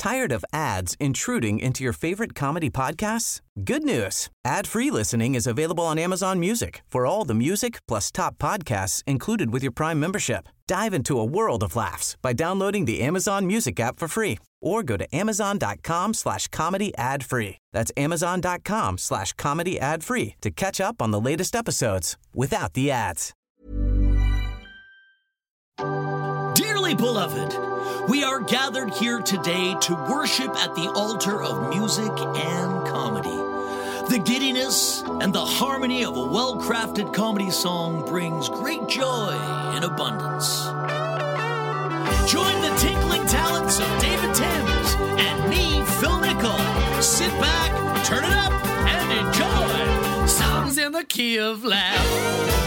Tired of ads intruding into your favorite comedy podcasts? Good news. Ad-free listening is available on Amazon Music for all the music plus top podcasts included with your Prime membership. Dive into a world of laughs by downloading the Amazon Music app for free or go to amazon.com/comedy ad-free. That's amazon.com/comedy ad-free to catch up on the latest episodes without the ads. Dearly beloved, we are gathered here today to worship at the altar of music and comedy. The giddiness and the harmony of a well-crafted comedy song brings great joy in abundance. Join the tinkling talents of David Timms and me, Phil Nickel. Sit back, turn it up, and enjoy Songs in the Key of Laugh.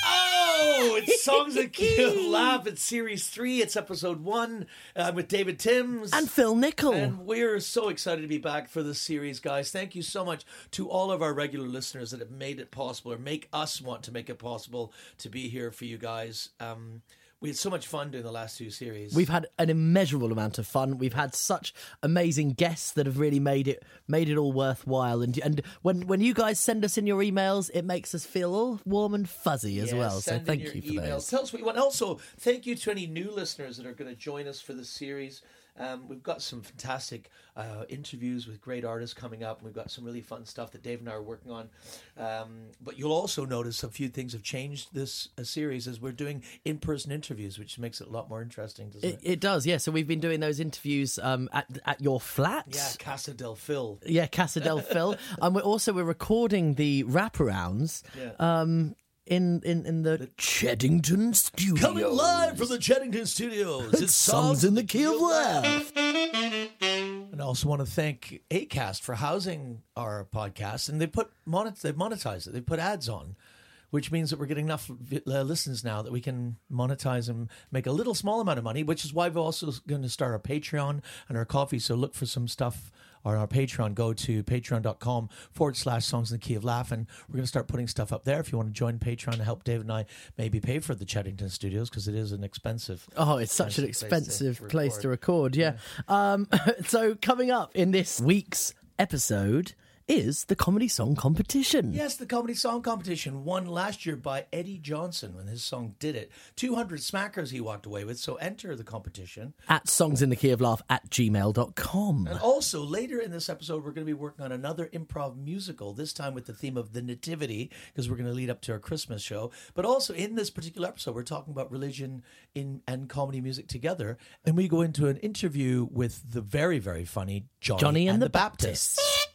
It's Songs in the Key of Laugh. It's Series 3. It's Episode 1. I'm with David Timms. And Phil Nickel. And we're so excited to be back for this series, guys. Thank you so much to all of our regular listeners that have made it possible or make us want to make it possible to be here for you guys. We had so much fun doing the last two series. We've had an immeasurable amount of fun. We've had such amazing guests that have really made it all worthwhile. And when you guys send us in your emails, it makes us feel all warm and fuzzy as well. So thank you for those. Tell us what you want. Also, thank you to any new listeners that are going to join us for this series. We've got some fantastic interviews with great artists coming up. We've got some really fun stuff that Dave and I are working on. But you'll also notice a few things have changed this series as we're doing in-person interviews, which makes it a lot more interesting, doesn't it? It does, yeah. So we've been doing those interviews at your flat. Yeah, Casa del Phil. Yeah, Casa del Phil. And we're recording the wraparounds. Yeah. In the Cheddington Studios. Coming live from the Cheddington Studios. It's Songs in the Key of Laugh. And I also want to thank Acast for housing our podcast. And they've monetized it. They put ads on, which means that we're getting enough listens now that we can monetize and make a little small amount of money, which is why we're also going to start our Patreon and our coffee. So look for some stuff on our Patreon. Go to patreon.com/Songs in the Key of Laugh. And we're going to start putting stuff up there. If you want to join Patreon to help Dave and I maybe pay for the Cheddington Studios, because it is an expensive. Oh, it's such an expensive place to record. Yeah. So coming up in this week's episode is the Comedy Song Competition. Yes, the Comedy Song Competition, won last year by Eddie Johnson when his song Did It. 200 smackers he walked away with, so enter the competition. At songsintheKeyofLaugh@gmail.com. And also, later in this episode, we're going to be working on another improv musical, this time with the theme of the Nativity, because we're going to lead up to our Christmas show. But also, in this particular episode, we're talking about religion and comedy music together. And we go into an interview with the very, very funny Johnny and the Baptists.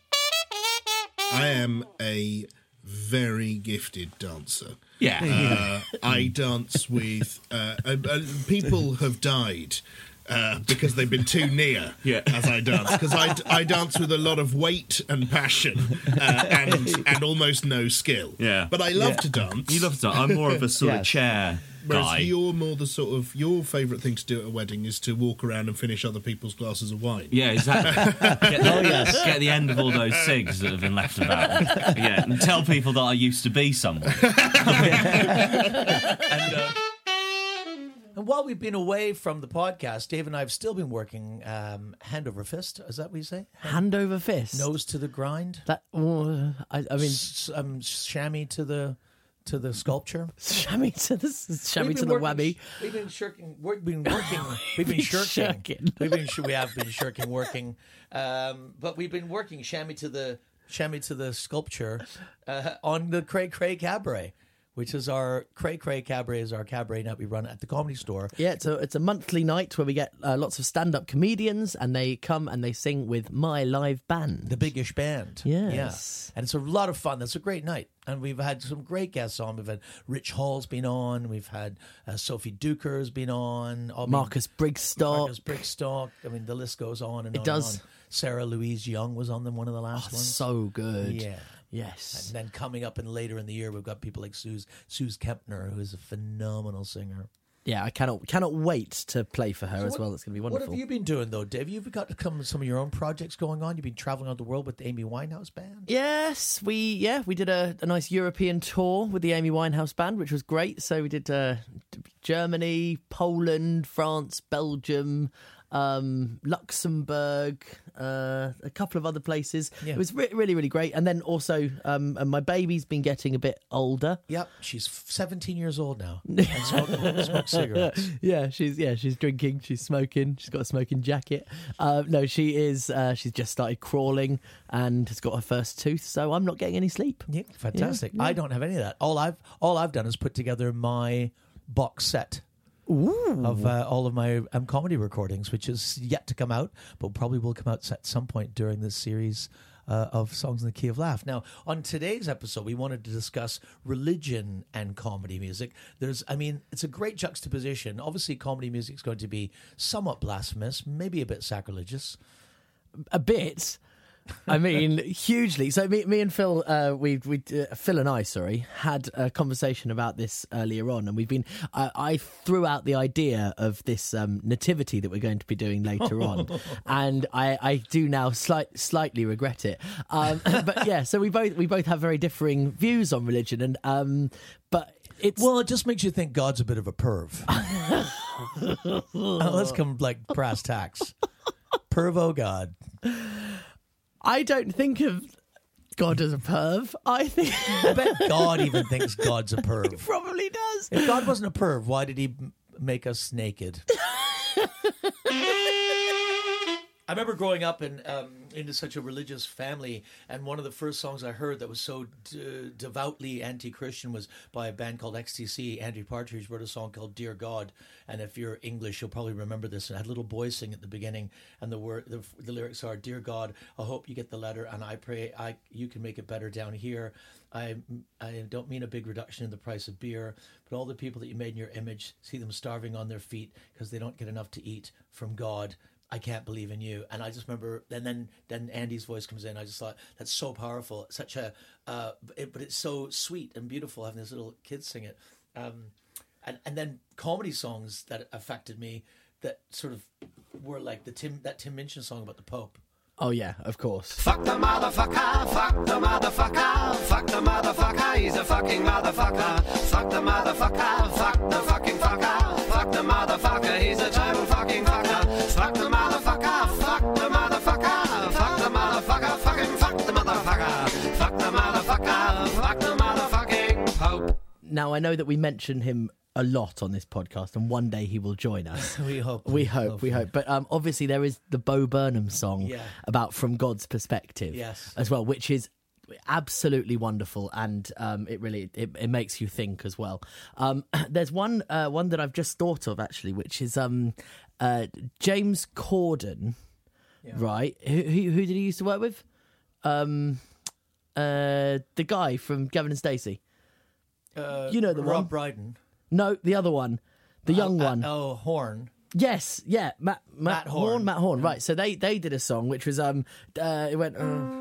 I am a very gifted dancer. Yeah. I dance with... people have died because they've been too near as I dance. Because I dance with a lot of weight and passion and almost no skill. Yeah. But I love to dance. You love to dance. I'm more of a sort of chair guy. Whereas you're more the sort of... Your favourite thing to do at a wedding is to walk around and finish other people's glasses of wine. Yeah, exactly. Get the end of all those cigs that have been left about. Yeah, and tell people that I used to be someone. And while we've been away from the podcast, Dave and I have still been working hand over fist. Is that what you say? Hand over fist? Nose to the grind? I mean... chamois to the sculpture. Chamois to the whammy. We've been shirking. We've been working. We've been shirking. We have been shirking working. But we've been working chamois to the sculpture on the Cray Cray Cabaret, which is our Cray Cray Cabaret is our cabaret night we run at the Comedy Store. Yeah, it's a monthly night where we get lots of stand-up comedians and they come and they sing with my live band. The Biggish Band. Yes. Yeah. And it's a lot of fun. That's a great night. And we've had some great guests on. We've had Rich Hall's been on. We've had Sophie Duker's been on. Marcus Brigstock. I mean, the list goes on and on. It does. And on. Sarah Louise Young was on them, one of the last ones. So good. Yeah. Yes. And then coming up and later in the year, we've got people like Suze Kempner, who is a phenomenal singer. Yeah, I cannot wait to play for her as well. It's going to be wonderful. What have you been doing, though, Dave? You've got to come with some of your own projects going on. You've been traveling around the world with the Amy Winehouse Band. Yes, we did a nice European tour with the Amy Winehouse Band, which was great. So we did Germany, Poland, France, Belgium, Luxembourg, a couple of other places. Yeah. It was really, really great. And then also, and my baby's been getting a bit older. Yep, she's 17 years old now and smokes cigarettes. Yeah, she's drinking, she's smoking, she's got a smoking jacket. No, she is. She's just started crawling and has got her first tooth. So I'm not getting any sleep. Yeah, fantastic. Yeah. I don't have any of that. All I've done is put together my box set of all of my comedy recordings, which is yet to come out, but probably will come out at some point during this series of Songs in the Key of Laugh. Now, on today's episode, we wanted to discuss religion and comedy music. It's a great juxtaposition. Obviously, comedy music is going to be somewhat blasphemous, maybe a bit sacrilegious. A bit. I mean, hugely. So me and Phil, Phil and I, had a conversation about this earlier on, and we've been. I threw out the idea of this nativity that we're going to be doing later on, and I do now slightly regret it. But yeah, so we both have very differing views on religion, and but. It just makes you think God's a bit of a perv. Let's come like brass tacks. Pervo God. I don't think of God as a perv. I bet God even thinks God's a perv. He probably does. If God wasn't a perv, why did he make us naked? I remember growing up into such a religious family, and one of the first songs I heard that was so devoutly anti-Christian was by a band called XTC. Andrew Partridge wrote a song called Dear God, and if you're English, you'll probably remember this. It had little boys sing at the beginning, and the lyrics are, Dear God, I hope you get the letter, and I pray you can make it better down here. I don't mean a big reduction in the price of beer, but all the people that you made in your image, see them starving on their feet because they don't get enough to eat from God. I can't believe in you. And I just remember, and then Andy's voice comes in. I just thought, that's so powerful. Such a, but it's so sweet and beautiful having this little kid sing it. And then comedy songs that affected me that sort of were like that Tim Minchin song about the Pope. Oh yeah, of course. Fuck the motherfucker, fuck the motherfucker, fuck the motherfucker, he's a fucking motherfucker. Fuck the motherfucker, fuck the fucking fucker, fuck the motherfucker, he's a total fucking fucker. Fuck the motherfucker, fuck the motherfucker, fuck the motherfucker, fucking fuck the motherfucker. Fuck the motherfucker, fuck the motherfucking Pope. Now I know that we mention him a lot on this podcast, and one day he will join us. We hope. We hope. But obviously there is the Bo Burnham song about From God's Perspective as well, which is absolutely wonderful, and it makes you think as well. There's one that I've just thought of actually, which is James Corden, right? Who did he used to work with? The guy from Gavin and Stacey. You know the Rob one. Brydon. No, the other one, the young one. Horn. Yes, yeah, Matt Horn. Matt Horn. Right, so they did a song which was it went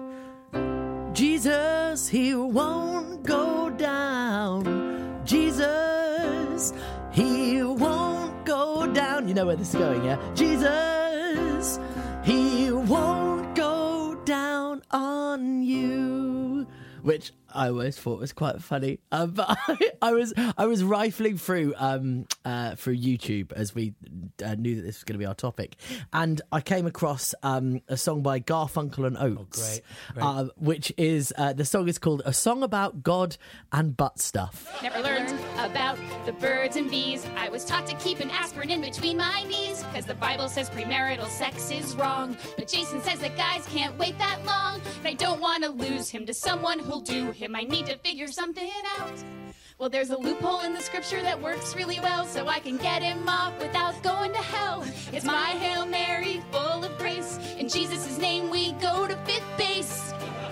Jesus, he won't go down. Jesus, he won't go down. You know where this is going, yeah? Jesus, he won't go down on you. Which I always thought was quite funny, but I was rifling through YouTube as we knew that this was going to be our topic, and I came across a song by Garfunkel and Oates, great. Which is the song is called "A Song About God and Butt Stuff." Never learned about the birds and bees. I was taught to keep an aspirin in between my knees, because the Bible says premarital sex is wrong. But Jason says that guys can't wait that long, and I don't want to lose him to someone who'll do him. I need to figure something out. Well, there's a loophole in the scripture that works really well, so I can get him off without going to hell. It's my Hail Mary full of grace. In Jesus' name we go to fifth base.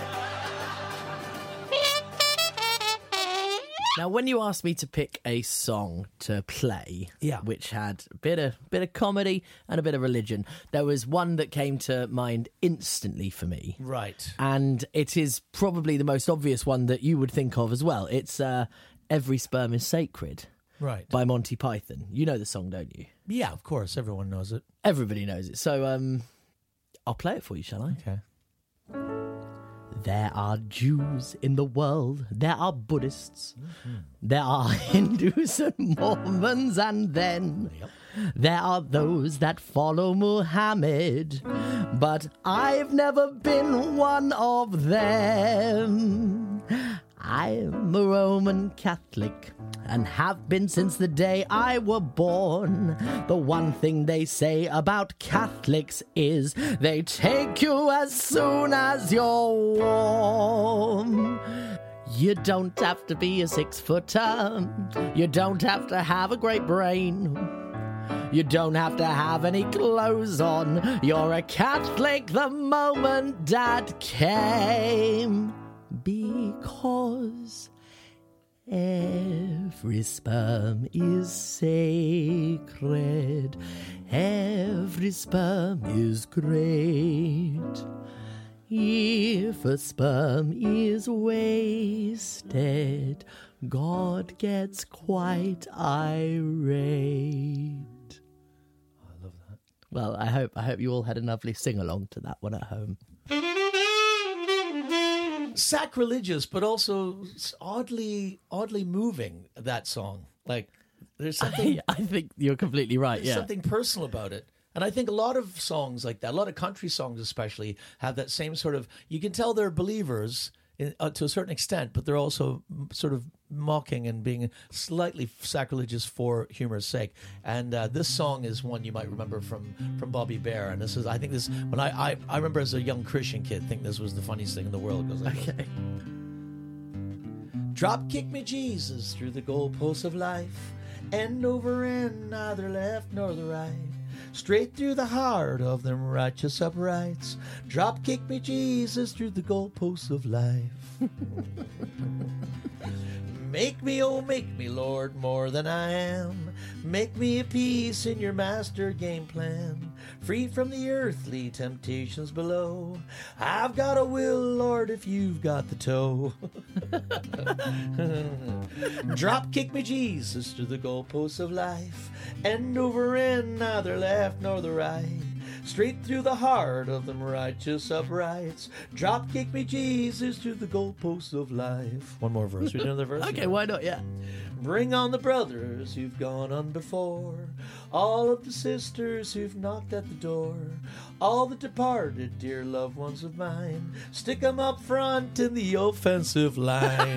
Now, when you asked me to pick a song to play, which had a bit of comedy and a bit of religion, there was one that came to mind instantly for me. Right. And it is probably the most obvious one that you would think of as well. It's Every Sperm is Sacred, right, by Monty Python. You know the song, don't you? Yeah, of course. Everyone knows it. Everybody knows it. So I'll play it for you, shall I? Okay. There are Jews in the world, there are Buddhists, there are Hindus and Mormons, and then There are those that follow Muhammad, but I've never been one of them. I'm a Roman Catholic and have been since the day I were born. The one thing they say about Catholics is they take you as soon as you're warm. You don't have to be a 6-footer. You don't have to have a great brain. You don't have to have any clothes on. You're a Catholic the moment Dad came. Because every sperm is sacred. Every sperm is great. If a sperm is wasted, God gets quite irate. I love that. Well, I hope you all had a lovely sing-along to that one at home. Sacrilegious, but also oddly moving, that song. Like, there's something... I think you're completely right, There's yeah. something personal about it. And I think a lot of songs like that, a lot of country songs especially, have that same sort of... You can tell they're believers to a certain extent, but they're also sort of mocking and being slightly sacrilegious for humor's sake. And this song is one you might remember from Bobby Bear. And this is, I think this, when I remember as a young Christian kid, think this was the funniest thing in the world. Goes like Okay. Drop kick me Jesus through the goalposts of life, end over end, neither left nor the right. Straight through the heart of them righteous uprights. Drop kick me Jesus through the goalposts of life. Make me, oh make me, Lord, more than I am. Make me a piece in your master game plan. Free from the earthly temptations below. I've got a will, Lord, if you've got the toe. Drop kick me Jesus through the goalposts of life. End over end, neither left nor the right. Straight through the heart of them righteous uprights. Drop kick me Jesus through the goalposts of life. One more verse. We do another verse? Okay, why not? Yeah. Bring on the brothers who've gone on before, all of the sisters who've knocked at the door, all the departed dear loved ones of mine. Stick 'em up front in the offensive line.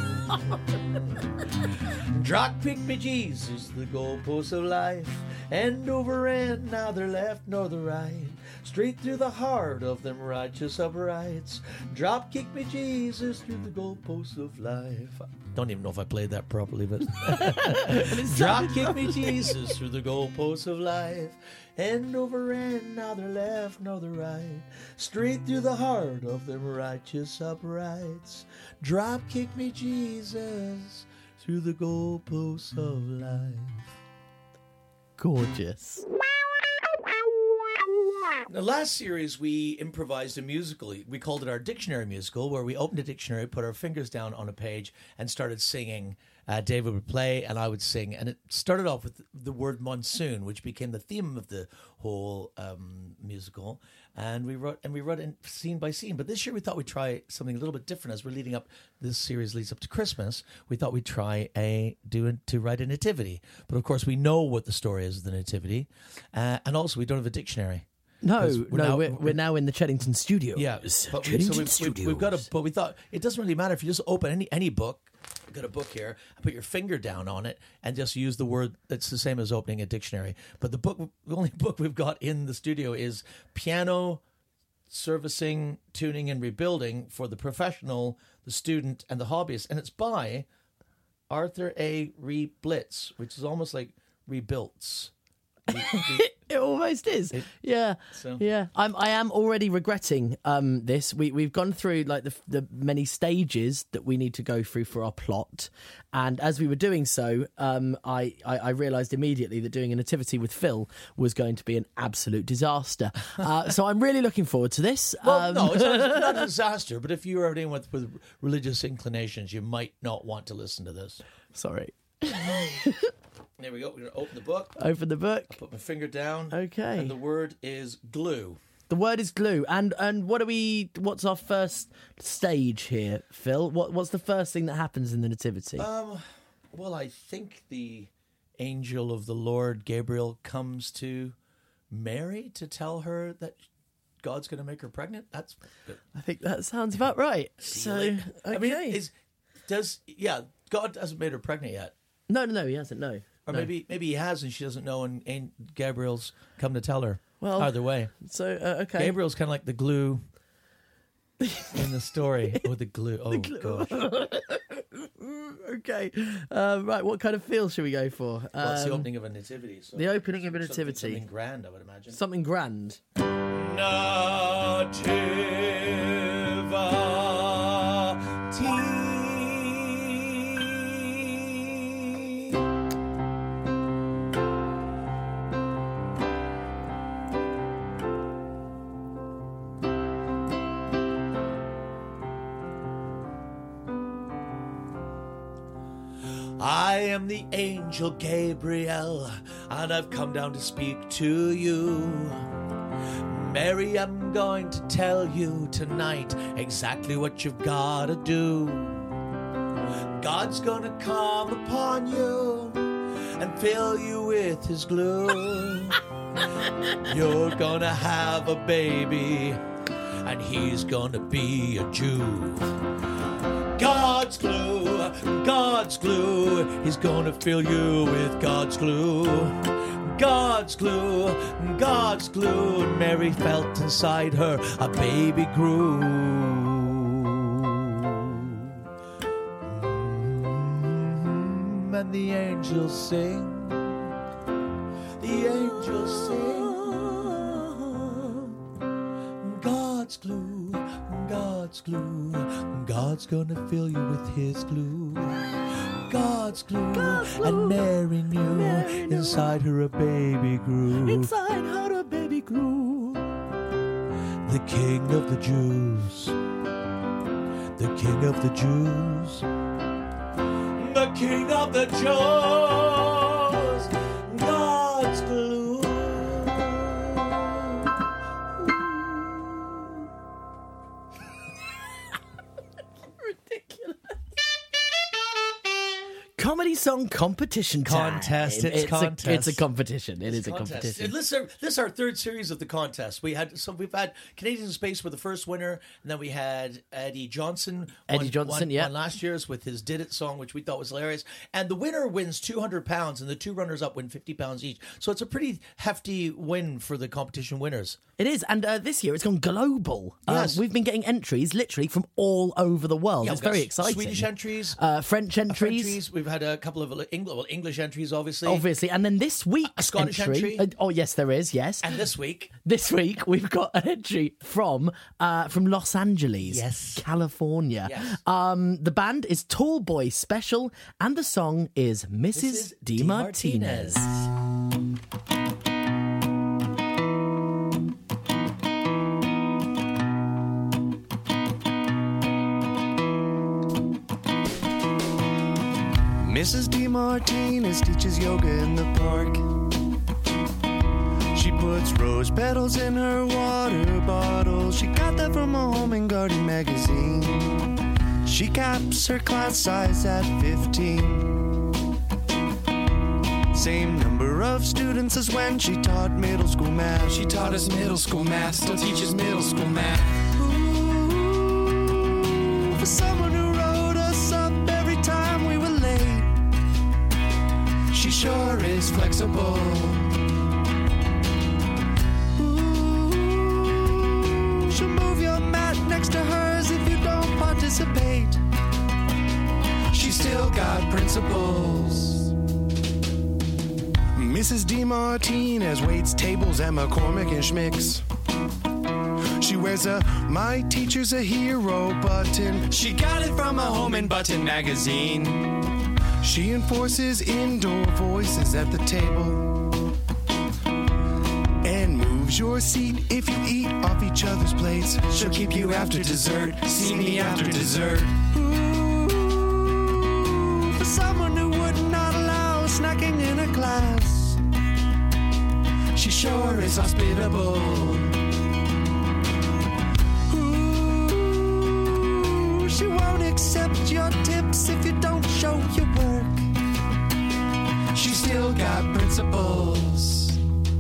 Drop kick me Jesus, the goalposts of life, end over end, neither left nor the right. Straight through the heart of them righteous uprights. Drop kick me Jesus through the goalposts of life. Don't even know if I played that properly, but drop kick me Jesus through the goalposts of life. End over end, neither left nor the right. Straight through the heart of them righteous uprights. Drop kick me Jesus through the goalposts of life. Gorgeous. In the last series, we improvised a musical. We called it our dictionary musical, where we opened a dictionary, put our fingers down on a page, and started singing. David would play, and I would sing. And it started off with the word monsoon, which became the theme of the whole musical. And we wrote it scene by scene. But this year, we thought we'd try something a little bit different. As we're leading up, this series leads up to Christmas. We thought we'd try to write a nativity. But of course, we know what the story is of the nativity, and also we don't have a dictionary. No, we're now in the Cheddington Studios. Yeah, but we've got but we thought it doesn't really matter if you just open any book. We've got a book here, and put your finger down on it, and just use the word. That's the same as opening a dictionary. But the only book we've got in the studio is Piano Servicing, Tuning, and Rebuilding for the Professional, the Student, and the Hobbyist, and it's by Arthur A. Reblitz, which is almost like rebuilts. It almost is. Yeah. I am already regretting this. We've gone through like the many stages that we need to go through for our plot, and as we were doing so, I realised immediately that doing a nativity with Phil was going to be an absolute disaster. So I'm really looking forward to this. Well, no, it's not a disaster. But if you're anyone with religious inclinations, you might not want to listen to this. Sorry. There we go. We're going to open the book. Open the book. I'll put my finger down. Okay. And the word is glue. The word is glue. And what's our first stage here, Phil? What's the first thing that happens in the nativity? Well, I think the angel of the Lord, Gabriel, comes to Mary to tell her that God's going to make her pregnant. I think that sounds about right. So, okay. I mean, God hasn't made her pregnant yet. No, he hasn't. No, or maybe he has, and she doesn't know, and Gabriel's come to tell her. Well, either way. So, okay. Gabriel's kind of like the glue in the story. Oh, the glue. Oh, gosh. Okay. Right, what kind of feel should we go for? Well, it's the opening of a nativity. So the opening of a nativity. Something grand, I would imagine. Something grand. I am the angel Gabriel, and I've come down to speak to you. Mary, I'm going to tell you tonight exactly what you've got to do. God's gonna come upon you and fill you with his glue. You're gonna have a baby, and he's gonna be a Jew. God's glue, he's gonna fill you with God's glue. God's glue, and Mary felt inside her a baby grew. And the angels sing, God's glue, God's gonna fill you with his glue. God's glue, and Mary knew inside her a baby grew. Inside her a baby grew. The King of the Jews, the King of the Jews, the King of the Jews, God's glue. Comedy song competition time. Contest. It's a competition. It is a competition. This is our third series of the contest. We've had Canadian Space for the first winner, and then we had Eddie Johnson. Won last year's with his "Did It" song, which we thought was hilarious. And the winner wins £200, and the two runners-up win £50 each. So it's a pretty hefty win for the competition winners. It is, and this year it's gone global. Yes. We've been getting entries literally from all over the world. Yeah, it's very exciting. Swedish entries, French entries. We've had a couple of English entries, obviously. And then this week's a Scottish entry. Oh, yes, there is. Yes, and this week we've got an entry from Los Angeles, yes, California. Yes. The band is Tall Boy Special, and the song is Mrs. DeMartinez. Mrs. DeMartinez teaches yoga in the park. She puts rose petals in her water bottle. She got that from a Home and Garden magazine. She caps her class size at 15. Same number of students as when she taught middle school math. She taught us middle school math, still teaches middle school math. Ooh, for someone who wrote us up every time we were late, she sure is flexible. Ooh, she'll move your mat next to hers if you don't participate. She's still got principles. Mrs. DeMartinez waits tables at McCormick and Schmick's. She wears a "My Teacher's a Hero" button. She got it from a Home and Button magazine. She enforces indoor voices at the table and moves your seat if you eat off each other's plates. She'll keep you after dessert, see me after dessert. Ooh, for someone who would not allow snacking in her class, she sure is hospitable. Ooh, she won't accept your tips if you don't show your work. She's still got principles.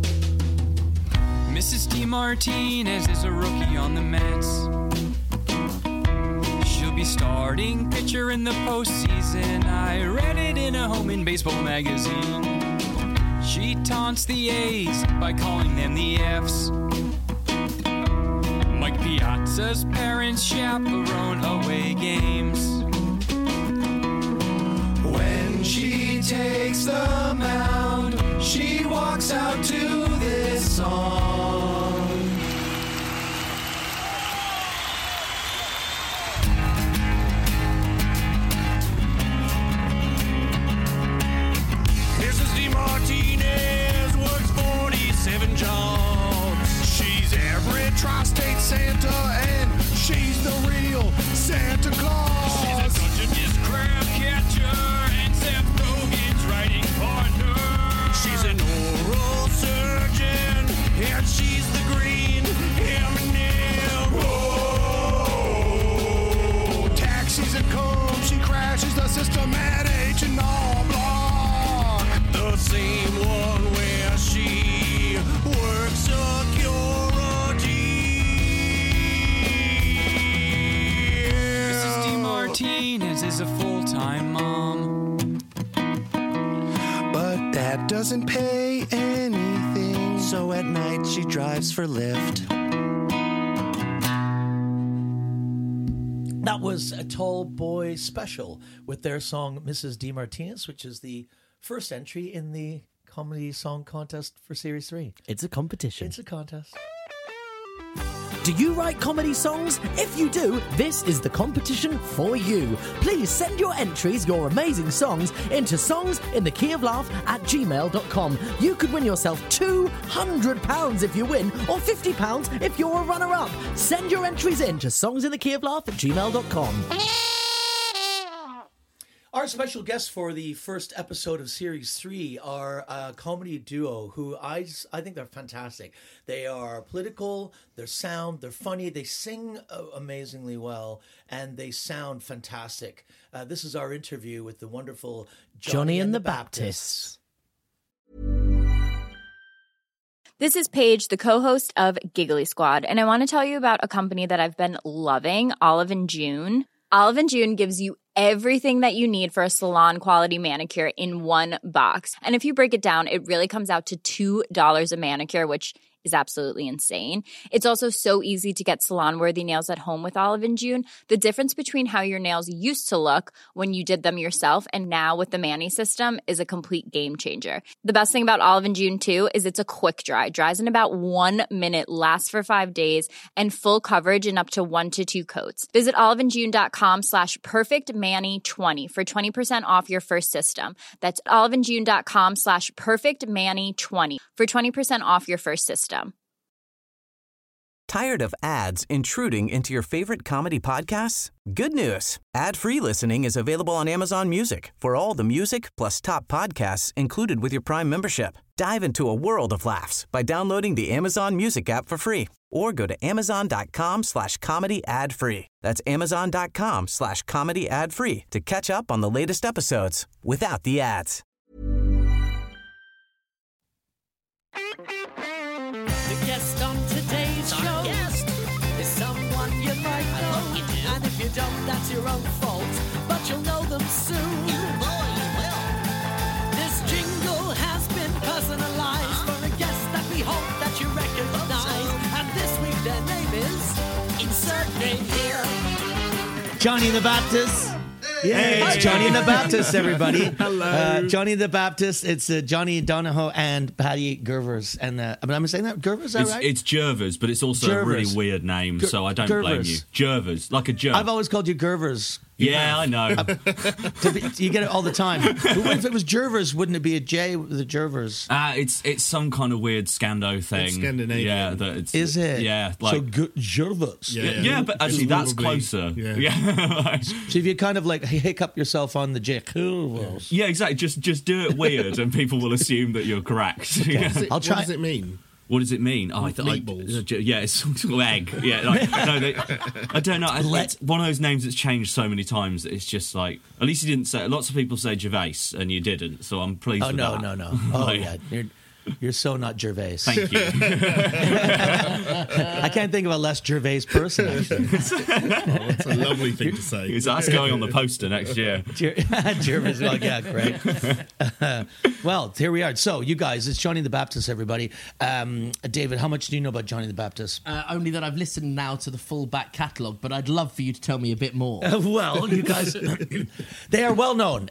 Mrs. DeMartinez is a rookie on the Mets. She'll be starting pitcher in the postseason. I read it in a home and baseball magazine. She taunts the A's by calling them the F's. Mike Piazza's parents chaperone away games. When she takes the mound, she walks out to this song. Mrs. DeMartinez works 47 jobs. She's every tri-state Santa, and she's the real Santa Claus. She's a Dungeness crab catcher and Seth Rogen's writing partner. She's an oral surgeon, and she's the green M&M. Whoa! Taxis and combs, she crashes the system at H&R Block. The same one where she works security. Mrs. DeMartinez is a full-time mom. But that doesn't pay anything. So at night she drives for Lyft. That was a Tall Boy Special with their song Mrs. DeMartinez, which is the first entry in the comedy song contest for Series 3. It's a competition. It's a contest. Do you write comedy songs? If you do, this is the competition for you. Please send your entries, your amazing songs, into songsinthekeyoflaugh@gmail.com. You could win yourself £200 if you win, or £50 if you're a runner-up. Send your entries in to songsinthekeyoflaugh@gmail.com. Our special guests for the first episode of Series 3 are a comedy duo who I think they're fantastic. They are political, they're sound, they're funny, they sing amazingly well, and they sound fantastic. This is our interview with the wonderful Johnny and the Baptists. This is Paige, the co-host of Giggly Squad, and I want to tell you about a company that I've been loving, Olive & June. Olive & June gives you everything that you need for a salon-quality manicure in one box. And if you break it down, it really comes out to $2 a manicure, which is absolutely insane. It's also so easy to get salon-worthy nails at home with Olive & June. The difference between how your nails used to look when you did them yourself and now with the Mani system is a complete game changer. The best thing about Olive & June, too, is it's a quick dry. Dries in about 1 minute, lasts for 5 days, and full coverage in up to 1 to 2 coats. Visit oliveandjune.com/perfectmani20 for 20% off your first system. That's oliveandjune.com/perfectmani20 for 20% off your first system. Tired of ads intruding into your favorite comedy podcasts? Good news. Ad-free listening is available on Amazon Music for all the music plus top podcasts included with your Prime membership. Dive into a world of laughs by downloading the Amazon Music app for free or go to amazon.com/comedy ad-free. That's amazon.com/comedy ad-free to catch up on the latest episodes without the ads. The guest on today's show is someone you might know. And if you don't, that's your own fault. But you'll know them soon. This jingle has been personalized for a guest that we hope that you recognize. And this week their name is Insert Name Here. Johnny the Baptist. Yeah, it's Johnny and the Baptist, everybody. Hello. Johnny the Baptist. It's Johnny Donahoe and Paddy Gervers. And I'm saying that Gervers, is that right? It's Gervers, but it's also a really weird name, so I don't blame you. Gervers, like a jerk. I've always called you Gervers. Yeah, I know. You get it all the time. But what if it was Gervers? Wouldn't it be a J with the Gervers? It's some kind of weird Scando thing. It's Scandinavian. Yeah, is it? Yeah, like Gervers. Yeah, but actually that's closer. Yeah. So if you kind of like hiccup yourself on the J. Yeah, exactly. Just do it weird, and people will assume that you're correct. I'll try. What does it mean? What does it mean? Oh, meatballs. Yeah, it's some sort of egg. Yeah, like, I don't know. It's one of those names that's changed so many times that it's just like. At least you didn't say. Lots of people say Gervais, and you didn't. So I'm pleased. with that. No. Oh yeah, you're so not Gervais. Thank you. I can't think of a less Gervais person. Actually, that's a lovely thing to say. That's going on the poster next year. Gervais. Well, yeah, great. Well, here we are. So, you guys, it's Johnny the Baptist, everybody. David, how much do you know about Johnny the Baptist? Only that I've listened now to the full back catalogue, but I'd love for you to tell me a bit more. Well, you guys, they are well known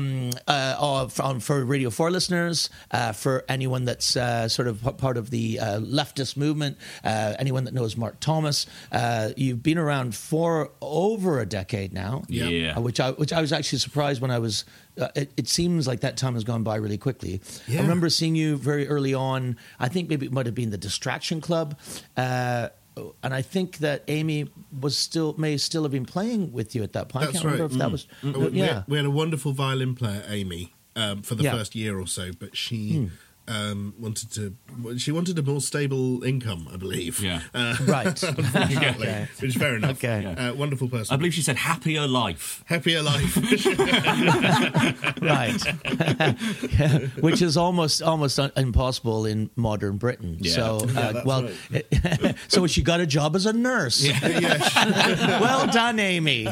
for Radio 4 listeners, for anyone that's sort of part of the leftist movement, anyone that knows Mark Thomas. You've been around for over a decade now. Yeah. Which I was actually surprised when I was. It seems like that time has gone by really quickly. Yeah. I remember seeing you very early on. I think maybe it might have been the Distraction Club. And I think that Amy may still have been playing with you at that point. That's I can't remember if that was. We had a wonderful violin player, Amy, for the first year or so, but she wanted a more stable income, I believe. Yeah. Right. Unfortunately, Okay. which is fair enough. Okay. Wonderful person. I believe she said happier life. Happier life. Right. Which is almost impossible in modern Britain. Yeah. So, Right. so she got a job as a nurse. Yes. Well done, Amy.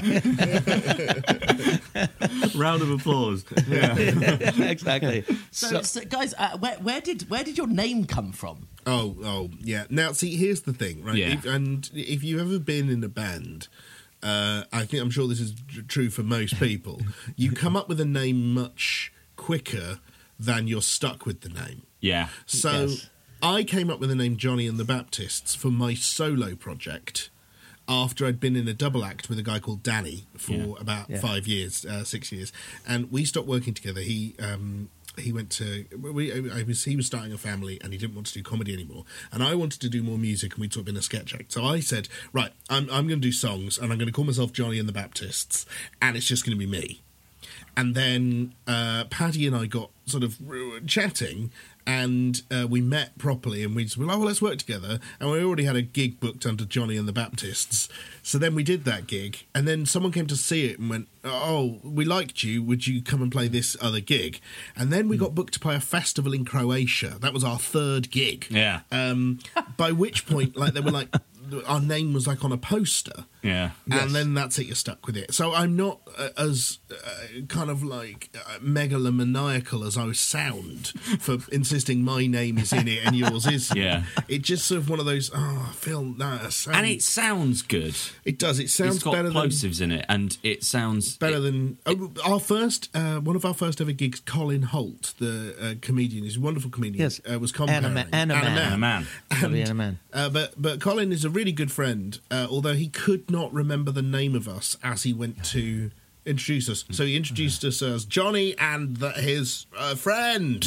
Round of applause. Yeah. Exactly. So guys, where did your name come from? Oh, yeah. Now, see, here's the thing, right? Yeah. If you've ever been in a band, I'm sure this is true for most people, you come up with a name much quicker than you're stuck with the name. Yeah. So Yes. I came up with the name Johnny and the Baptists for my solo project after I'd been in a double act with a guy called Danny for about 5 years, 6 years, and we stopped working together. He went to he was starting a family and he didn't want to do comedy anymore, and I wanted to do more music, and we'd sort of been a sketch act. So I said, right, I'm going to do songs, and I'm going to call myself Johnny and the Baptists, and it's just going to be me. And then Paddy and I got sort of chatting, and we met properly, and we just were like, well, let's work together. And we already had a gig booked under Johnny and the Baptists. So then we did that gig, and then someone came to see it and went, oh, we liked you, would you come and play this other gig? And then we got booked to play a festival in Croatia. That was our third gig. Yeah. By which point, like, they were like, our name was like on a poster. Yeah. And then that's it, you're stuck with it. So I'm not as kind of like megalomaniacal as I sound for insisting my name is in it and yours isn't. Yeah. It's just sort of one of those, I feel that. And it sounds good. It does. It sounds it's got better plosives in it, and it sounds better than our first. One of our first ever gigs, Colin Holt, the comedian, he's a wonderful comedian. Yes. Was comparing Anna Man. But Colin is a really good friend, although he could not remember the name of us as he went to introduce us. So he introduced us as Johnny and his friend.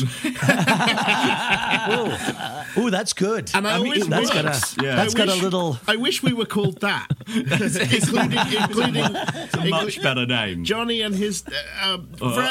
Ooh, that's good. And I always that's got a little. I wish we were called that, including it's a much better name. Johnny and his friend.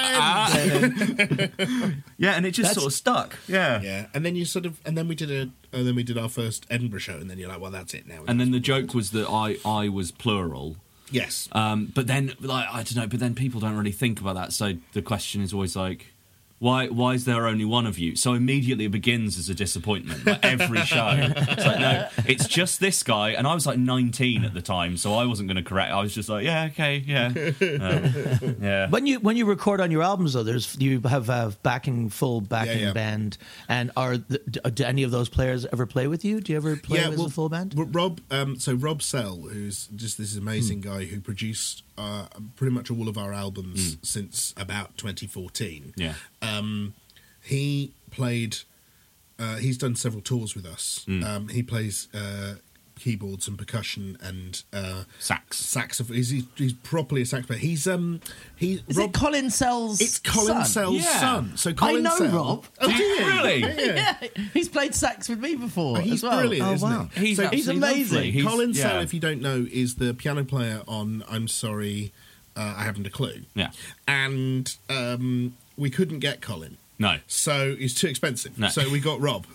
Yeah, and it just sort of stuck. Yeah. Yeah, and then we did our first Edinburgh show, and then you're like, well, that's it now. And then the joke was that I was plural. Yes. But then, like, I don't know, but then people don't really think about that. So the question is always like, why is there only one of you? So immediately it begins as a disappointment, like every show. It's like, no, it's just this guy. And I was like 19 at the time, so I wasn't going to correct. I was just like, yeah, okay, yeah. Yeah. When you record on your albums, though, you have a full backing band. And do any of those players ever play with you? Do you ever play with a full band? Rob Sell, who's just this amazing guy who produced pretty much all of our albums since about 2014. Yeah. He played. He's done several tours with us. He plays keyboards and percussion and saxophone. He's properly a sax player. Is it Colin Sell's? It's Colin Sell's son. So Colin I know Sell, Rob. Oh, do you really? Yeah. He's played sax with me before. He's as well. brilliant. Oh isn't wow, he? he's amazing. Colin Sell, if you don't know, is the piano player on I'm Sorry, I Haven't a Clue. Yeah. And we couldn't get Colin. No. So it's too expensive. No. So we got Rob.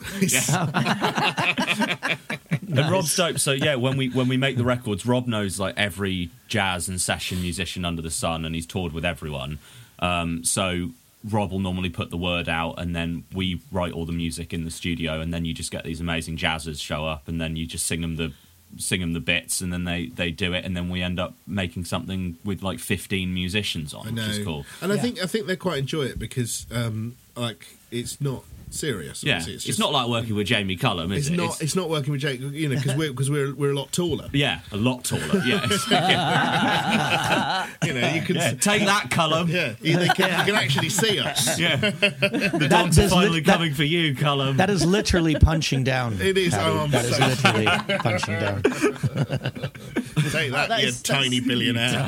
And Rob's dope. So yeah, when we make the records, Rob knows like every jazz and session musician under the sun, and he's toured with everyone. So Rob will normally put the word out, and then we write all the music in the studio, and then you just get these amazing jazzers show up, and then you just sing them the bits, and then they do it, and then we end up making something with like 15 musicians on, which is cool. And I think they quite enjoy it because like it's not serious. Yeah, Obviously. it's not like working with Jamie Cullum, is it? It's not working with Jake, you know, because we're a lot taller. Yeah, a lot taller. Yeah, you know, you can take that, Cullum. Yeah, you can actually see us. Yeah, the dogs are finally coming for you, Cullum. That is literally punching down. It is. That is literally punching down. Take that, you tiny billionaire.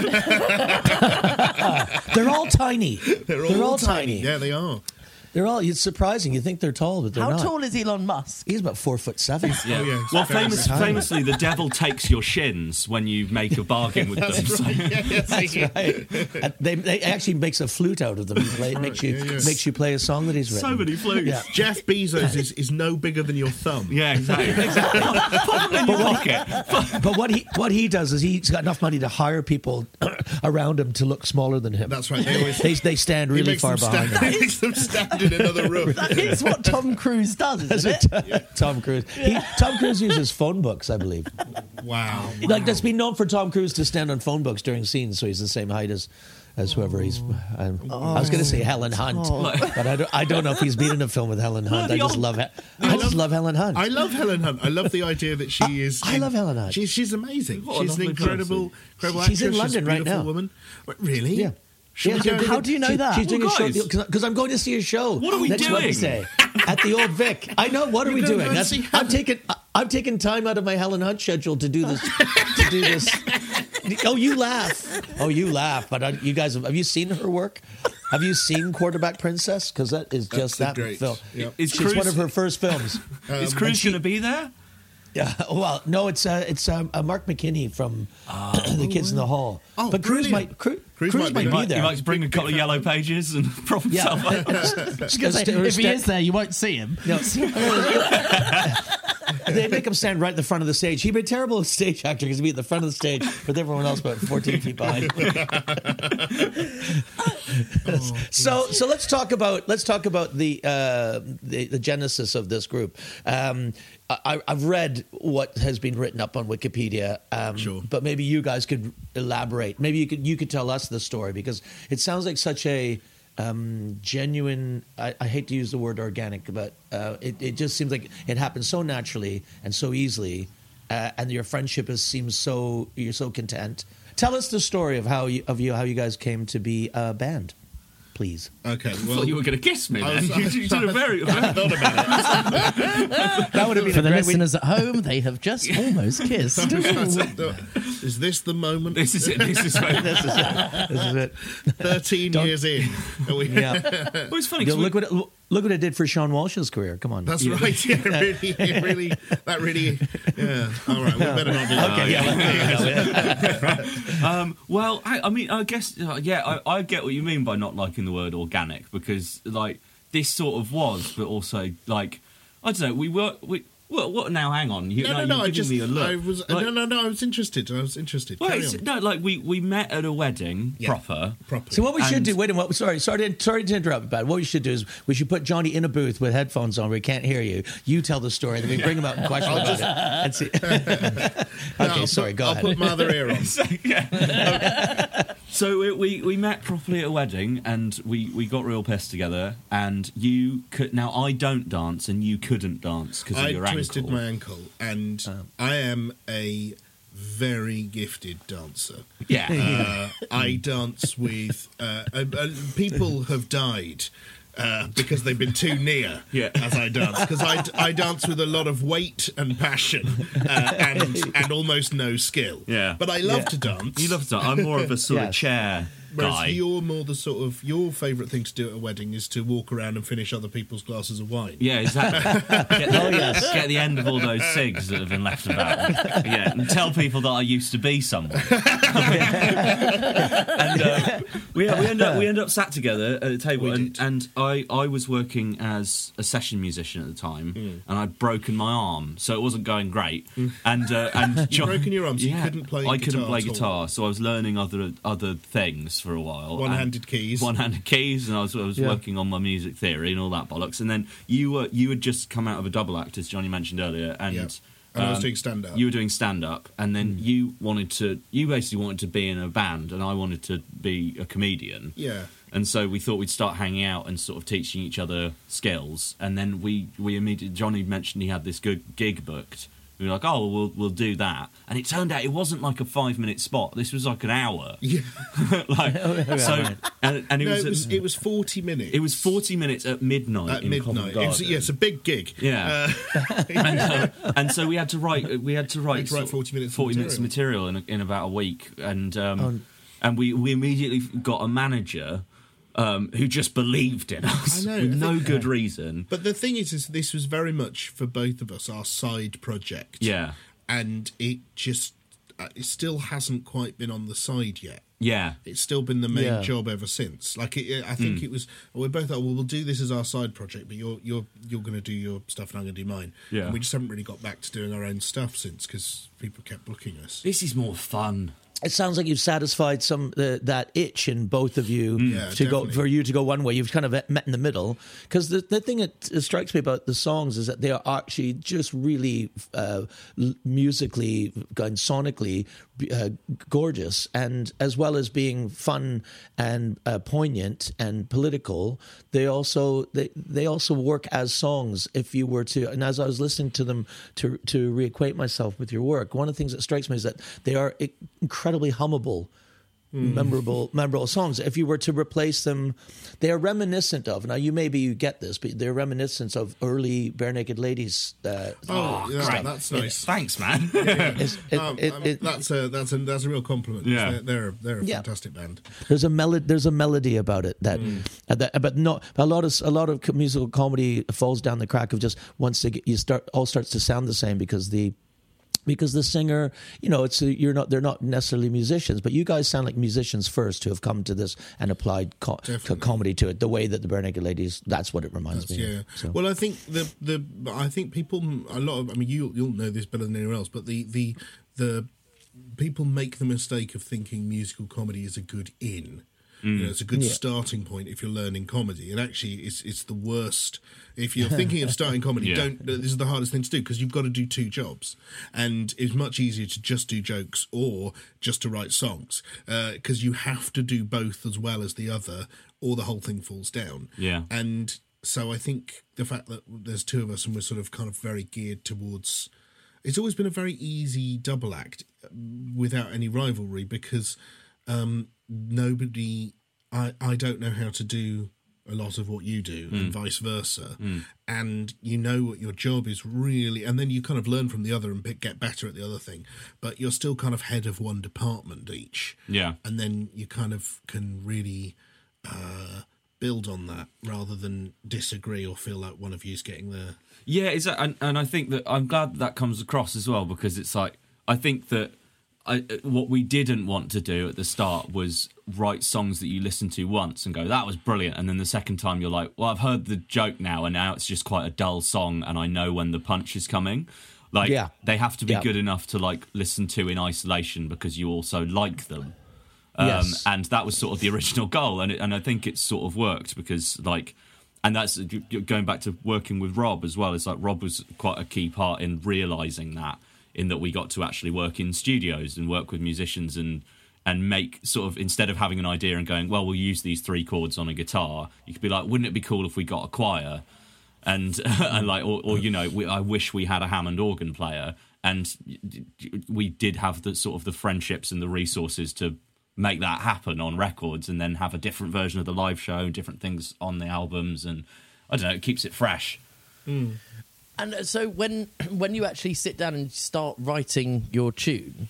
They're all tiny. They're all tiny. Yeah, they are. They're all. It's surprising. You think they're tall, but they're How not. tall is Elon Musk? He's about 4'7". Yeah. Oh, yeah, Well, very famously, the devil takes your shins when you make a bargain with them. That's right. They actually makes a flute out of them. It makes you play a song that he's written. So many flutes. Yeah. Jeff Bezos is no bigger than your thumb. Yeah, exactly. Put them in your pocket. But what he does is he's got enough money to hire people around him to look smaller than him. That's right. They stand really far behind him. He makes them stand in another room. That is what Tom Cruise does, isn't it? Tom Cruise. Tom Cruise uses phone books, I believe. Wow. Like that's been known for Tom Cruise to stand on phone books during scenes, so he's the same height as whoever he's. I was going to say Helen Hunt, but I don't know if he's been in a film with Helen Hunt. I just love Helen Hunt. I love Helen Hunt. I love the idea that she is. I love Helen Hunt. She's amazing. She's an incredible actress. She's in London she's a right beautiful now. Woman. Really? Yeah. How do you know that? She's doing a show because I'm going to see a show. What are we next doing? Wednesday at the Old Vic? I know. What are we doing? I'm taking time out of my Helen Hunt schedule to do this. Oh, you laugh. But you guys, have you seen her work? Have you seen Quarterback Princess? Because that is just that film. Yep. It's one of her first films. Is Cruise going to be there? Yeah, well, no, it's Mark McKinney from The Kids in the Hall. Oh, but Cruise might be there. He might bring a couple of yellow pages and prop himself up. If he is there, you won't see him. No. They make him stand right in the front of the stage. He'd be a terrible stage actor because he'd be at the front of the stage with everyone else about 14 feet behind. So let's talk about the genesis of this group. I've read what has been written up on Wikipedia, sure. But maybe you guys could elaborate. Maybe you could tell us the story because it sounds like such a genuine. I hate to use the word organic, but it just seems like it happened so naturally and so easily, and your friendship seems so you're so content. Tell us the story of how you guys came to be a band, please. Okay. I Well, thought you were going to kiss me. Then. You did a very. I thought about it. That would have been For the listeners at home, they have just almost kissed. Is this the moment? This is it. This is it. 13 years in. Well, it's funny. Look what it did for Sean Walsh's career. Come on. That's right. Yeah, that really. Yeah. All right. We better not do that. Okay. Well, I mean, I guess, I get what you mean by not liking the word organic because, like, this sort of was, but also, like, I don't know. What now? Hang on. No. I just me a look. I was like, I was interested. Well, Carry on. no, like we met at a wedding proper. So what we should do? Wait a minute. Sorry to interrupt, but what we should do is we should put Johnny in a booth with headphones on where he can't hear you. You tell the story, then we bring him out and question about it. And see. Okay, sorry. Go ahead. I'll put my other ear on. So we met properly at a wedding, and we got real pissed together. And you could now I don't dance, and you couldn't dance because of your ankle. I twisted my ankle, and I am a very gifted dancer. Yeah, I dance with people have died. Because they've been too near as I dance. Because I dance with a lot of weight and passion and almost no skill. Yeah. But I love to dance. You love to dance. I'm more of a sort of chair guy. You're more the sort of, your favourite thing to do at a wedding is to walk around and finish other people's glasses of wine. Yeah, exactly. Get the end of all those cigs that have been left about. Yeah, and tell people that I used to be someone. And we end up sat together at a table, and I was working as a session musician at the time, and I'd broken my arm, so it wasn't going great. And You'd broken your arm, so you couldn't play guitar. I couldn't play at all. guitar, so I was learning other things for a while. One-handed keys, and I was working on my music theory and all that bollocks. And then you had just come out of a double act, as Johnny mentioned earlier, and I was doing stand-up. You were doing stand-up, and then you basically wanted to be in a band, and I wanted to be a comedian. Yeah. And so we thought we'd start hanging out and sort of teaching each other skills. And then we immediately, Johnny mentioned he had this good gig booked. We were like, oh, we'll do that. And it turned out it wasn't like a 5-minute spot. This was like an hour. Yeah. It was 40 minutes. It was 40 minutes at midnight. It's a big gig. Yeah. And so we had to write 40 minutes of material in about a week. And we immediately got a manager who just believed in us with no good reason. But the thing is this was very much for both of us our side project. Yeah. And it just it still hasn't quite been on the side yet. Yeah. It's still been the main job ever since. Like I think it was. We're both like, well, we'll do this as our side project, but you're going to do your stuff and I'm going to do mine. Yeah. And we just haven't really got back to doing our own stuff since because people kept booking us. This is more fun. It sounds like you've satisfied that itch in both of you for you to go one way. You've kind of met in the middle, because the thing that strikes me about the songs is that they are actually just really musically and sonically gorgeous, and as well as being fun and poignant and political, they also work as songs. If you were to, and as I was listening to them to reacquaint myself with your work, one of the things that strikes me is that they are incredibly hummable, memorable songs. If you were to replace them, they are reminiscent of, now you get this, but they're reminiscent of early Bare Naked Ladies. That's nice. Thanks, man. That's a real compliment. Yeah. They're a fantastic band. There's a melody about it but not a lot of musical comedy falls down the crack of just once starts to sound the same because the singer, they're not necessarily musicians, but you guys sound like musicians first who have come to this and applied comedy to it. The way that the Bare Naked Ladies, that's what it reminds me. Yeah. of. So. Well, I think I think people you'll know this better than anyone else, but the people make the mistake of thinking musical comedy is a good in. It's a good starting point if you're learning comedy, and actually it's the worst if you're thinking of starting comedy. This is the hardest thing to do, because you've got to do two jobs, and it's much easier to just do jokes or just to write songs, because you have to do both as well as the other, or the whole thing falls down. And so I think the fact that there's two of us and we're sort of kind of very geared towards, it's always been a very easy double act without any rivalry, because nobody, I don't know how to do a lot of what you do, and vice versa, and you know what your job is really, and then you kind of learn from the other and get better at the other thing, but you're still kind of head of one department each, and then you kind of can really build on that rather than disagree or feel like one of you's getting there. And I think that I'm glad that comes across as well, because it's like, I think that what we didn't want to do at the start was write songs that you listen to once and go, that was brilliant, and then the second time you're like, well, I've heard the joke now, and now it's just quite a dull song, and I know when the punch is coming. They have to be good enough to listen to in isolation because you also like them. And that was sort of the original goal, and I think it's sort of worked, because and that's going back to working with Rob as well. It's like Rob was quite a key part in realising that, in that we got to actually work in studios and work with musicians and make sort of, instead of having an idea and going, well, we'll use these 3 chords on a guitar, you could be like, wouldn't it be cool if we got a choir? And I wish we had a Hammond organ player. And we did have the sort of the friendships and the resources to make that happen on records, and then have a different version of the live show, different things on the albums, and I don't know, it keeps it fresh. And so when you actually sit down and start writing your tune,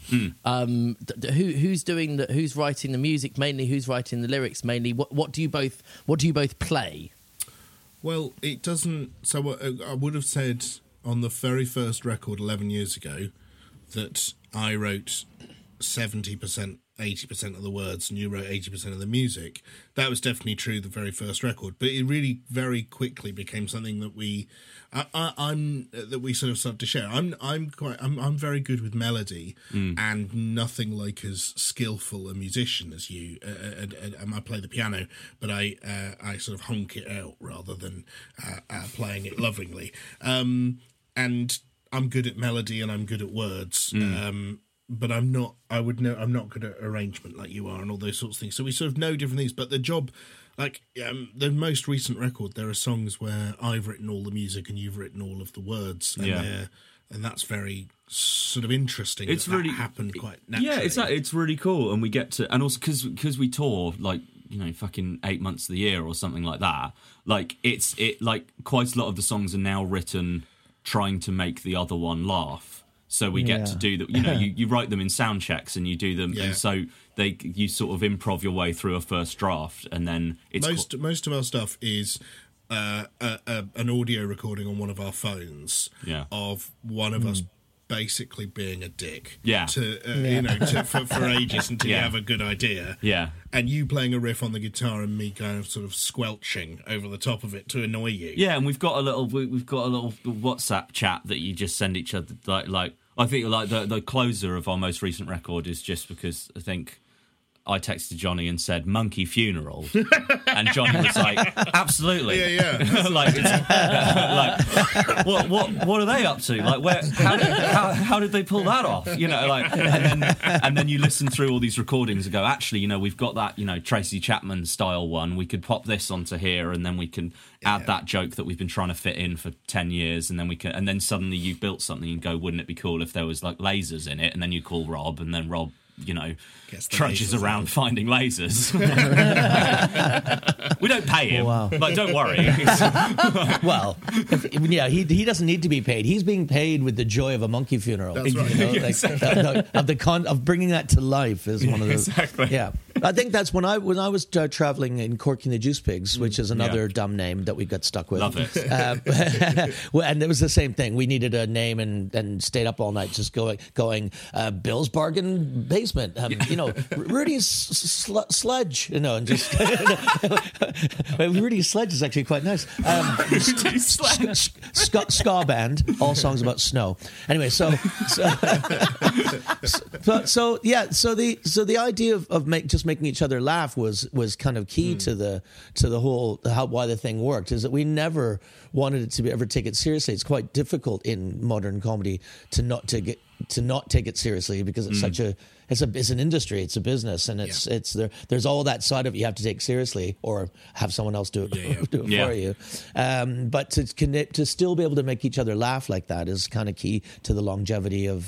who's writing the music mainly? Who's writing the lyrics mainly? What do you both play? Well, it doesn't. So I would have said on the very first record 11 years ago that I wrote 70%, 80% of the words, and you wrote 80% of the music. That was definitely true the very first record, but it really very quickly became something that we sort of started to share. I'm very good with melody, and nothing like as skillful a musician as you. And I play the piano, but I sort of honk it out rather than playing it lovingly. And I'm good at melody and I'm good at words. But I'm not good at arrangement like you are and all those sorts of things. So we sort of know different things. But the job, like the most recent record, there are songs where I've written all the music and you've written all of the words. And and that's very sort of interesting. It's that really happened quite naturally. Yeah, it's really cool. And we get to, and also because we tour like, fucking 8 months of the year or something like that. Like like quite a lot of the songs are now written trying to make the other one laugh. So we get to do that. You write them in sound checks and you do them, and so you sort of improv your way through a first draft, and then it's most of our stuff is an audio recording on one of our phones of one of us basically being a dick for ages until you have a good idea, and you playing a riff on the guitar and me kind of sort of squelching over the top of it to annoy you. And we've got a little WhatsApp chat that you just send each other, like I think like the closer of our most recent record is just because I think I texted Johnny and said "monkey funeral," and Johnny was like, "Absolutely, like what are they up to? Like, how did they pull that off? And then you listen through all these recordings and go, actually, we've got that Tracy Chapman style one. We could pop this onto here, and then we can add that joke that we've been trying to fit in for 10 years, and then suddenly you built something and go, wouldn't it be cool if there was like lasers in it? And then you call Rob, and then Rob trudges around finding lasers. We don't pay him, but don't worry. Well, he doesn't need to be paid. He's being paid with the joy of a monkey funeral. That's right. Of bringing that to life is one of those. Exactly. Yeah, I think that's when I was traveling in Corking the Juice Pigs, which is another dumb name that we got stuck with. Love it. And it was the same thing. We needed a name and stayed up all night just going Bill's Bargain Basement. Rudy's Sledge, and just Rudy's Sledge is actually quite nice. Ska band, all songs about snow. Anyway, so the idea of making each other laugh was kind of key to the whole why the thing worked. Is that we never wanted it to ever take it seriously. It's quite difficult in modern comedy to not take it seriously because it's such it's an industry, it's a business, and it's there's all that side of it you have to take seriously or have someone else do it for you. But to still be able to make each other laugh like that is kind of key to the longevity of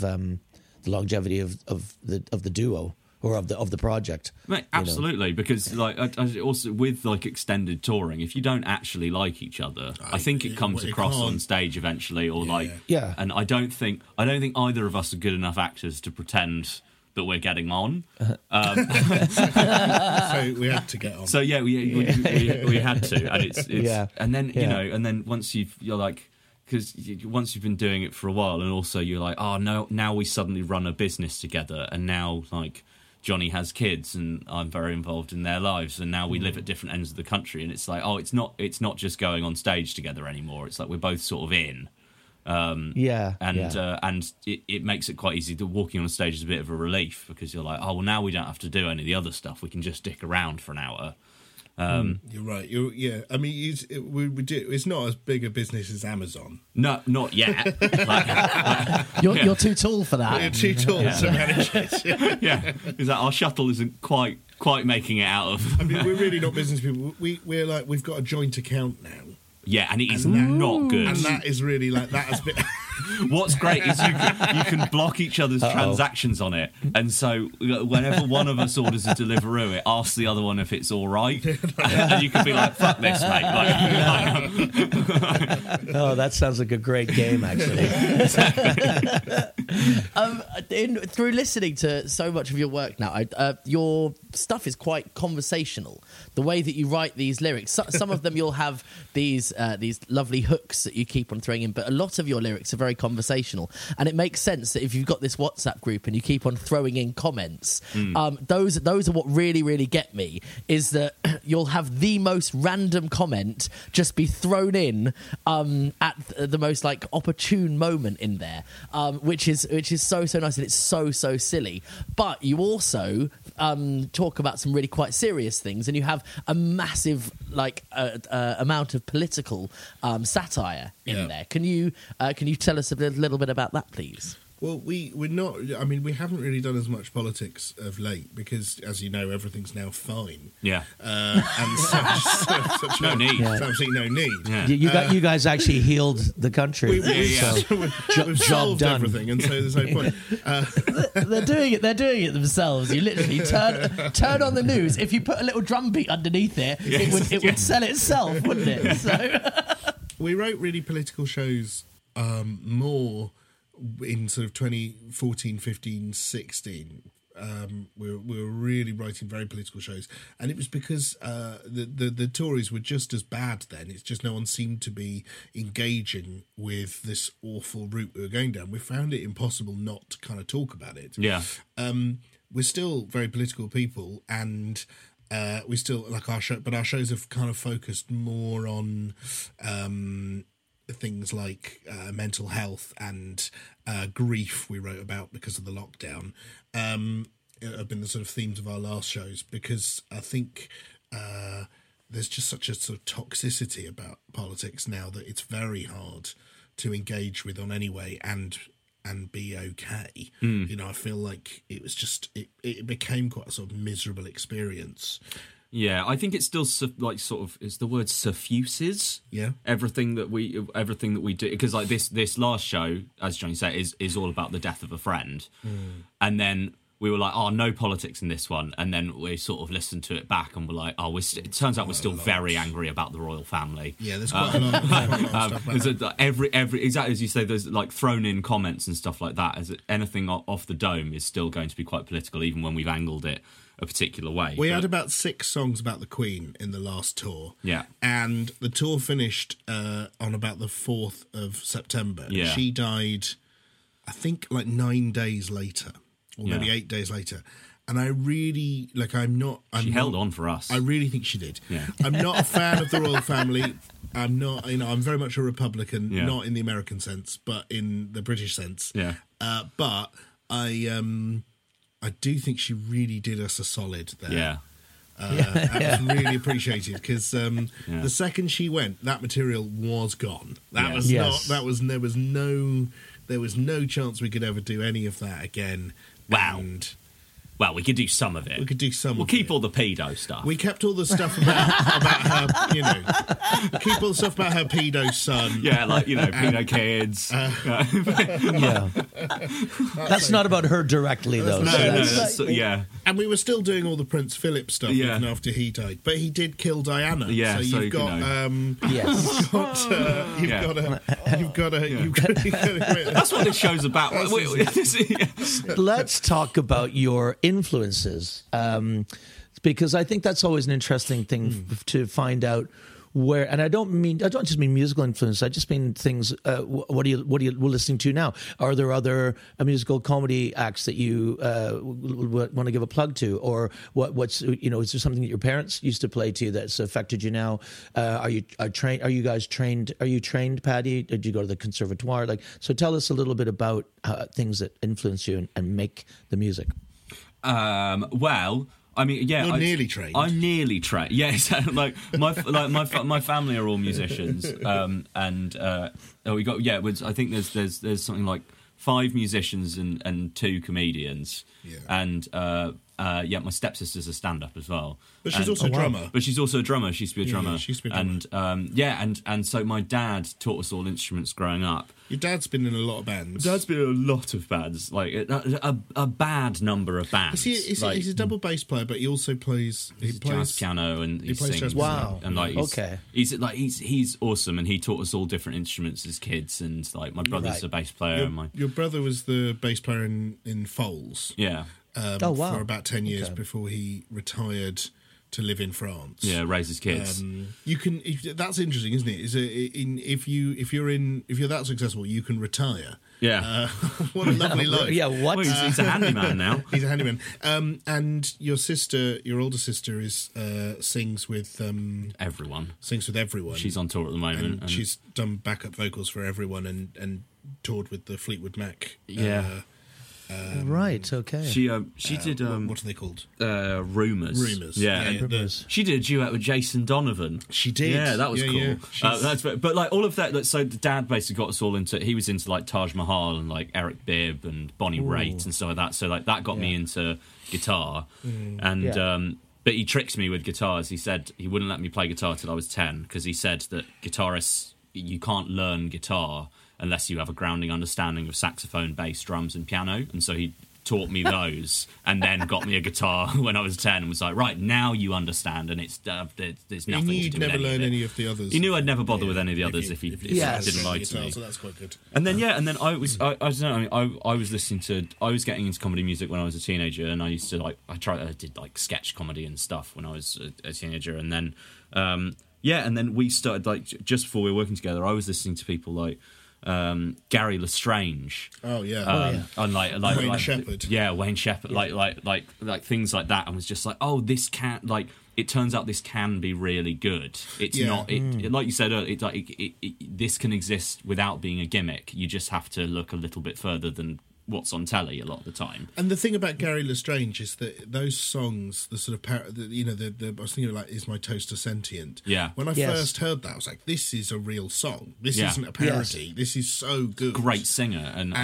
the duo. Or of the project. Mate, absolutely, because like I also with like extended touring, if you don't actually like each other, I think it comes across on stage eventually, or and I don't think either of us are good enough actors to pretend that we're getting on. So we had to get on. So we had to, and it's and then and then once you're like. Because once you've been doing it for a while, and also you're like, oh no, now we suddenly run a business together, and now like Johnny has kids, and I'm very involved in their lives, and now we live at different ends of the country, and it's like, oh, it's not just going on stage together anymore. It's like we're both sort of in, and it makes it quite easy. That walking on stage is a bit of a relief because you're like, oh well, now we don't have to do any of the other stuff. We can just dick around for an hour. You're right. I mean, it's not as big a business as Amazon. No, not yet. You're too tall for that. You're too tall to manage it. Because our shuttle isn't quite making it out of. I mean, we're really not business people. We're like we've got a joint account now. Yeah, and it is not good. And that is really like that has been. What's great is you can block each other's transactions on it, and so whenever one of us orders a Deliveroo, it asks the other one if it's all right, and you can be like, "Fuck this, mate!" Oh, that sounds like a great game, actually. Through listening to so much of your work now, your stuff is quite conversational. The way that you write these lyrics, some of them you'll have these lovely hooks that you keep on throwing in, but a lot of your lyrics are very conversational, and it makes sense that if you've got this WhatsApp group and you keep on throwing in comments, those are what really get me, is that you'll have the most random comment just be thrown in at the most like opportune moment in there, which is so nice, and it's so silly. But you also talk about some really quite serious things, and you have a massive amount of political satire in there. Can you tell us a little bit about that, please? Well, we're not. I mean, we haven't really done as much politics of late because, as you know, everything's now fine. Yeah, and such no need. Absolutely no need. Yeah. You guys actually healed the country. We've solved everything, and so there's no point. They're doing it themselves. You literally turn on the news. If you put a little drum beat underneath it, it would sell itself, wouldn't it? So we wrote really political shows more in sort of 2014, 15, 16. We were really writing very political shows, and it was because the Tories were just as bad then. It's just no one seemed to be engaging with this awful route we were going down. We found it impossible not to kind of talk about it. Yeah. We're still very political people, and we still like our show, but our shows have kind of focused more on things like mental health and grief we wrote about because of the lockdown have been the sort of themes of our last shows, because I think there's just such a sort of toxicity about politics now that it's very hard to engage with on any way and be okay. You know, I feel like it was just it became quite a sort of miserable experience. Yeah, I think it's still it's the word suffuses. Yeah, everything that we do, because like this last show, as Johnny said, is all about the death of a friend, and then we were like, oh, no politics in this one, and then we sort of listened to it back and we're like, oh, it turns out we're still very angry about the royal family. Yeah, there's quite a lot of stuff about that. Every exactly as you say, there's like thrown in comments and stuff like that. As anything off the dome is still going to be quite political, even when we've angled it a particular way. We had about 6 songs about the Queen in the last tour. Yeah. And the tour finished on about the 4th of September. Yeah. She died, I think, like 9 days later, or maybe 8 days later. And I really, she held on for us. I really think she did. Yeah. I'm not a fan of the royal family. I'm not, I'm very much a Republican, not in the American sense, but in the British sense. Yeah. But I do think she really did us a solid there. Yeah. That was really appreciated, because the second she went, that material was gone. There was no chance we could ever do any of that again. Wow. Well, we could do some of it. We could do some. We'll keep all the pedo stuff. We kept all the stuff about her, keep all the stuff about her pedo son. Yeah, like, pedo kids. That's not about her directly, though. Yeah. And we were still doing all the Prince Philip stuff even after he died. But he did kill Diana. Yeah, so you've got... You've got a... That's what this show's about. Let's talk about your influences, because I think that's always an interesting thing to find out where. And I don't just mean musical influence. I just mean things. What are you listening to now? Are there other musical comedy acts that you want to give a plug to, or what's is there something that your parents used to play to that's affected you now? Are you trained? Are you guys trained? Are you trained, Paddy? Did you go to the conservatoire? So tell us a little bit about things that influence you and make the music. Well, I mean, yeah, you're nearly trained. I'm nearly trained. Yes, my family are all musicians, and we got I think there's something like 5 musicians and 2 comedians, and my stepsister's a stand-up as well. But she's also a drummer. But she's also a drummer. She used to be a drummer. Yeah, she used to be a drummer. And so my dad taught us all instruments growing up. Your dad's been in a lot of bands. Dad's been in a lot of bands, like a bad number of bands. He's a double bass player, but he also plays jazz piano and he plays sings. jazz Wow. And like he's awesome, and he taught us all different instruments as kids. And like my brother's a bass player. Your brother was the bass player in Foals. Yeah. For about 10 years before he retired to live in France. Yeah, raise his kids. That's interesting, isn't it? If you're that successful, you can retire. Yeah. What a lovely life. Yeah, what? Well, he's a handyman now. He's a handyman. And your older sister, sings with everyone. Sings with everyone. She's on tour at the moment. And she's done backup vocals for everyone and toured with the Fleetwood Mac. Yeah. Right. Okay. She did. What are they called? Rumours. Rumours. Yeah. Rumours. She did a duet with Jason Donovan. She did. Yeah, that was cool. Yeah. But like all of that. Like, so the dad basically got us all into. He was into like Taj Mahal and like Eric Bibb and Bonnie Raitt and stuff like that. So like that got me into guitar. And but he tricked me with guitars. He said he wouldn't let me play guitar till I was 10 because he said that guitarists, you can't learn guitar unless you have a grounding understanding of saxophone, bass, drums, and piano. And so he taught me those and then got me a guitar when I was 10 and was like, right, now you understand, and there's nothing he knew to do you'd never learn any of the others. He knew I'd never bother with any of the others if he didn't like guitar, me. so that's quite good. And then I was listening to, I was getting into comedy music when I was a teenager, and I used to I did like sketch comedy and stuff when I was a teenager, and then and then we started, like, just before we were working together, I was listening to people like Gary Lestrange. And like Wayne Shepherd. Yeah, Wayne Shepherd. Like things like that, and was just like, oh, this can, like, it turns out this can be really good. It's not, like you said earlier, this can exist without being a gimmick. You just have to look a little bit further than what's on telly a lot of the time. And the thing about Gary Lestrange is that those songs, the sort of I was thinking of, like, Is My Toaster Sentient? Yeah. When I first heard that, I was like, this is a real song. This isn't a parody. This is so good. Great singer, and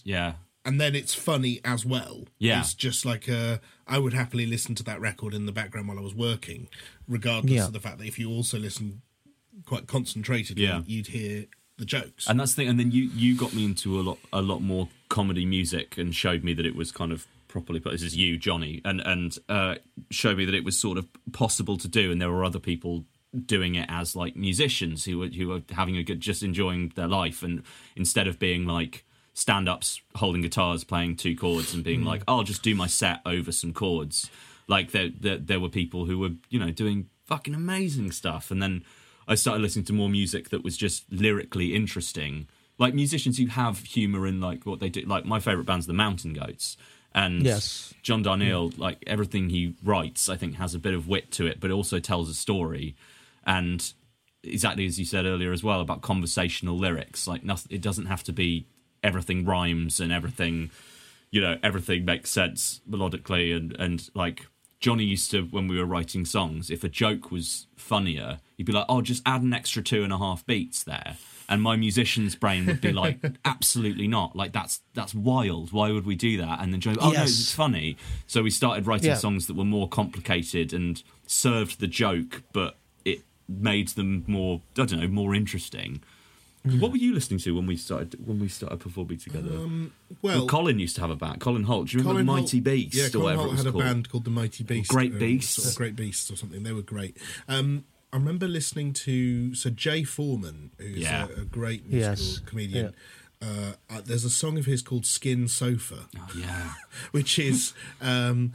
then it's funny as well. Yeah. It's just like I would happily listen to that record in the background while I was working, regardless of the fact that if you also listen quite concentratedly, you'd hear the jokes. And that's the thing. And then you got me into a lot more comedy music and showed me that it was kind of properly put. This is you, Johnny, and showed me that it was sort of possible to do, and there were other people doing it as like musicians who were having a good, just enjoying their life, and instead of being like stand-ups holding guitars playing two chords and being like, I'll just do my set over some chords, like there were people who were, you know, doing fucking amazing stuff. And then I started listening to more music that was just lyrically interesting, like musicians who have humour in like what they do. Like my favourite band's the Mountain Goats, and John Darnielle, like everything he writes, I think has a bit of wit to it, but it also tells a story. And exactly as you said earlier as well about conversational lyrics, like nothing, it doesn't have to be everything rhymes and everything, you know, everything makes sense melodically. And like Johnny used to, when we were writing songs, if a joke was funnier, he'd be like, oh, just add an extra 2.5 beats there. And my musician's brain would be like, absolutely not. Like, that's wild. Why would we do that? And then Johnny, no, it's funny. So we started writing songs that were more complicated and served the joke, but it made them more, I don't know, more interesting. What were you listening to when we started performing together? Well, Colin used to have a band. Colin Holt. Do you remember the Mighty Beast? Yeah, Colin Holt had a called? Band called the Mighty Beast. Great Beasts. Sort of Great Beasts or something. They were great. I remember listening to Jay Foreman, who's a great musical comedian. Yeah. There's a song of his called Skin Sofa. Oh, yeah. Which is in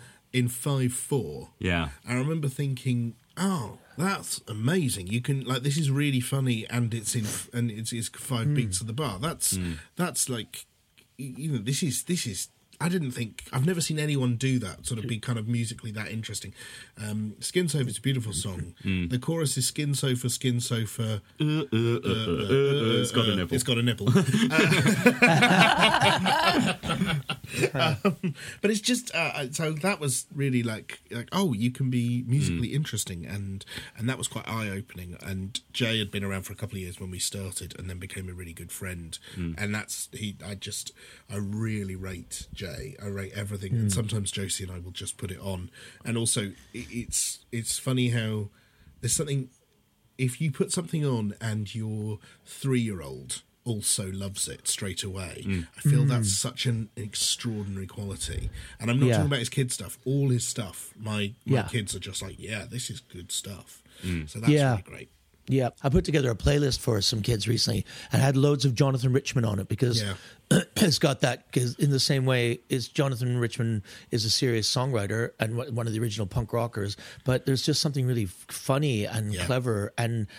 5/4. Yeah. I remember thinking, oh, that's amazing. You can, like, this is really funny, and it's 5 beats of the bar. That's like, you know, this is I've never seen anyone do that, sort of be kind of musically that interesting. Skin Sofa is a beautiful song. The chorus is skin sofa, it's got a nipple. It's got a nipple. But it's just, so that was really like, oh, you can be musically interesting, and that was quite eye-opening. And Jay had been around for a couple of years when we started, and then became a really good friend. And I really rate Jay DJ. I rate everything, and sometimes Josie and I will just put it on. And also, it's funny how there's something. If you put something on and your 3-year-old also loves it straight away, I feel that's such an extraordinary quality. And I'm not talking about his kid stuff. All his stuff, my kids are just like, yeah, this is good stuff. So that's really great. Yeah, I put together a playlist for some kids recently and had loads of Jonathan Richman on it because it's got that. Cause in the same way, is Jonathan Richman is a serious songwriter and one of the original punk rockers, but there's just something really funny and clever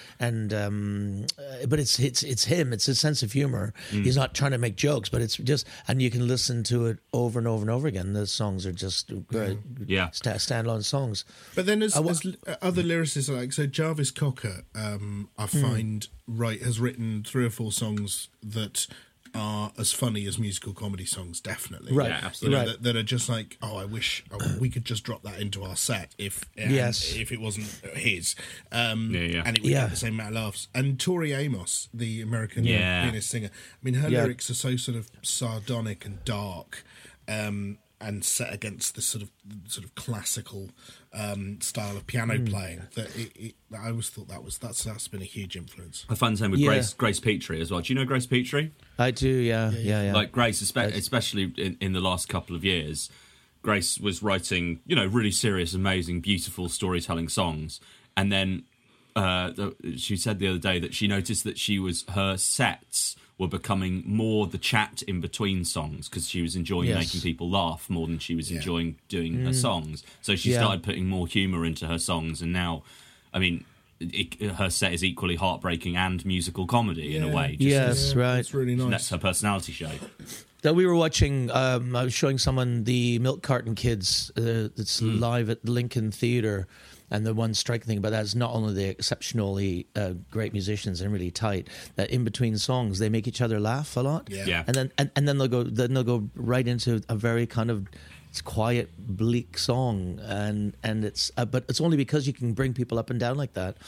but it's him. It's his sense of humor. He's not trying to make jokes, but it's just, and you can listen to it over and over and over again. The songs are just great, standalone songs. But then as other lyricists like Jarvis Cocker. I find has written 3 or 4 songs that are as funny as musical comedy songs, definitely. Right, absolutely. That are just like, I wish we could just drop that into our set if it wasn't his. And it would get the same amount of laughs. And Tori Amos, the American pianist singer, I mean, her lyrics are so sort of sardonic and dark. And set against this sort of classical style of piano playing, that I always thought that's been a huge influence. I find the same with Grace Petrie as well. Do you know Grace Petrie? I do, yeah. Like Grace, especially in the last couple of years, Grace was writing, really serious, amazing, beautiful storytelling songs, and then she said the other day that she noticed that her sets were becoming more the chat in between songs because she was enjoying making people laugh more than she was enjoying doing her songs. So she started putting more humour into her songs, and now, I mean, her set is equally heartbreaking and musical comedy in a way. Right. It's really nice. That's her personality show. That we were watching, I was showing someone the Milk Carton Kids that's live at the Lincoln Theatre. And the one striking thing about that is not only the exceptionally great musicians and really tight, that in between songs they make each other laugh a lot. Yeah. And then they'll go right into a very kind of quiet, bleak song, and it's but it's only because you can bring people up and down like that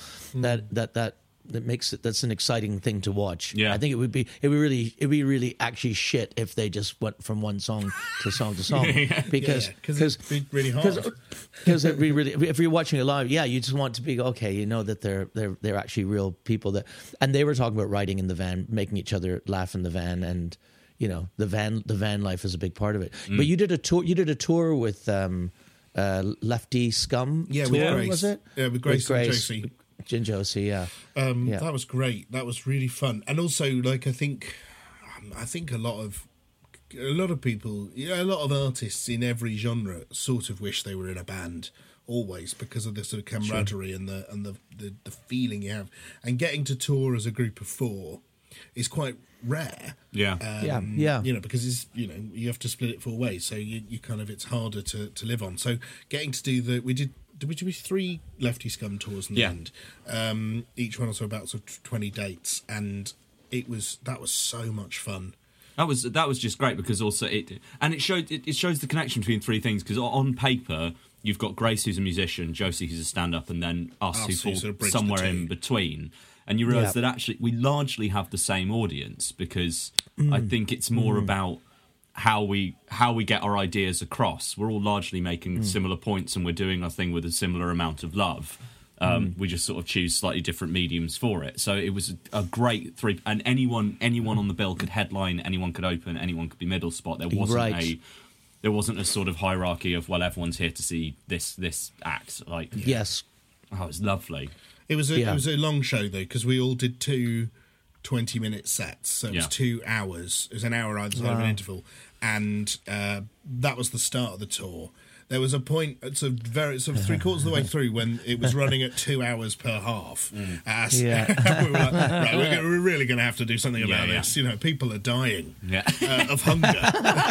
that makes it. That's an exciting thing to watch. Yeah, I think it'd be really actually shit if they just went from one song to song to song because it'd be really hard. Because if you're watching it live, you just want to be okay. That they're actually real people and they were talking about riding in the van, making each other laugh in the van, and the van life is a big part of it. But you did a tour. You did a tour with Lefty Scum. Yeah, tour, with Grace. Was it? Yeah, with Grace and Josie. Jim Josie, that was great. That was really fun, and also like I think a lot of people, a lot of artists in every genre sort of wish they were in a band always because of the sort of camaraderie and the feeling you have, and getting to tour as a group of 4 is quite rare. Because it's you have to split it 4 ways, so you kind of it's harder to live on. So getting to do we did 3 Lefty Scum tours in the end. Each one also about sort of 20 dates, and that was so much fun. That was just great because also it shows the connection between 3 things, because on paper you've got Grace, who's a musician, Josie, who's a stand-up, and then us who fall sort of somewhere in between. And you realise that actually we largely have the same audience, because I think it's more about how we get our ideas across. We're all largely making similar points, and we're doing our thing with a similar amount of love. We just sort of choose slightly different mediums for it. So it was a great 3, and anyone on the bill could headline, anyone could open, anyone could be middle spot. There wasn't a sort of hierarchy of everyone's here to see this act. Like it was lovely. It was a long show though, because we all did 2 20-minute sets, so it was 2 hours. It was an hour either side of an interval, and that was the start of the tour. There was a point, it's a very sort of 3/4 of the way through, when it was running at 2 hours per half. We were like, right, we're really going to have to do something about this. People are dying of hunger.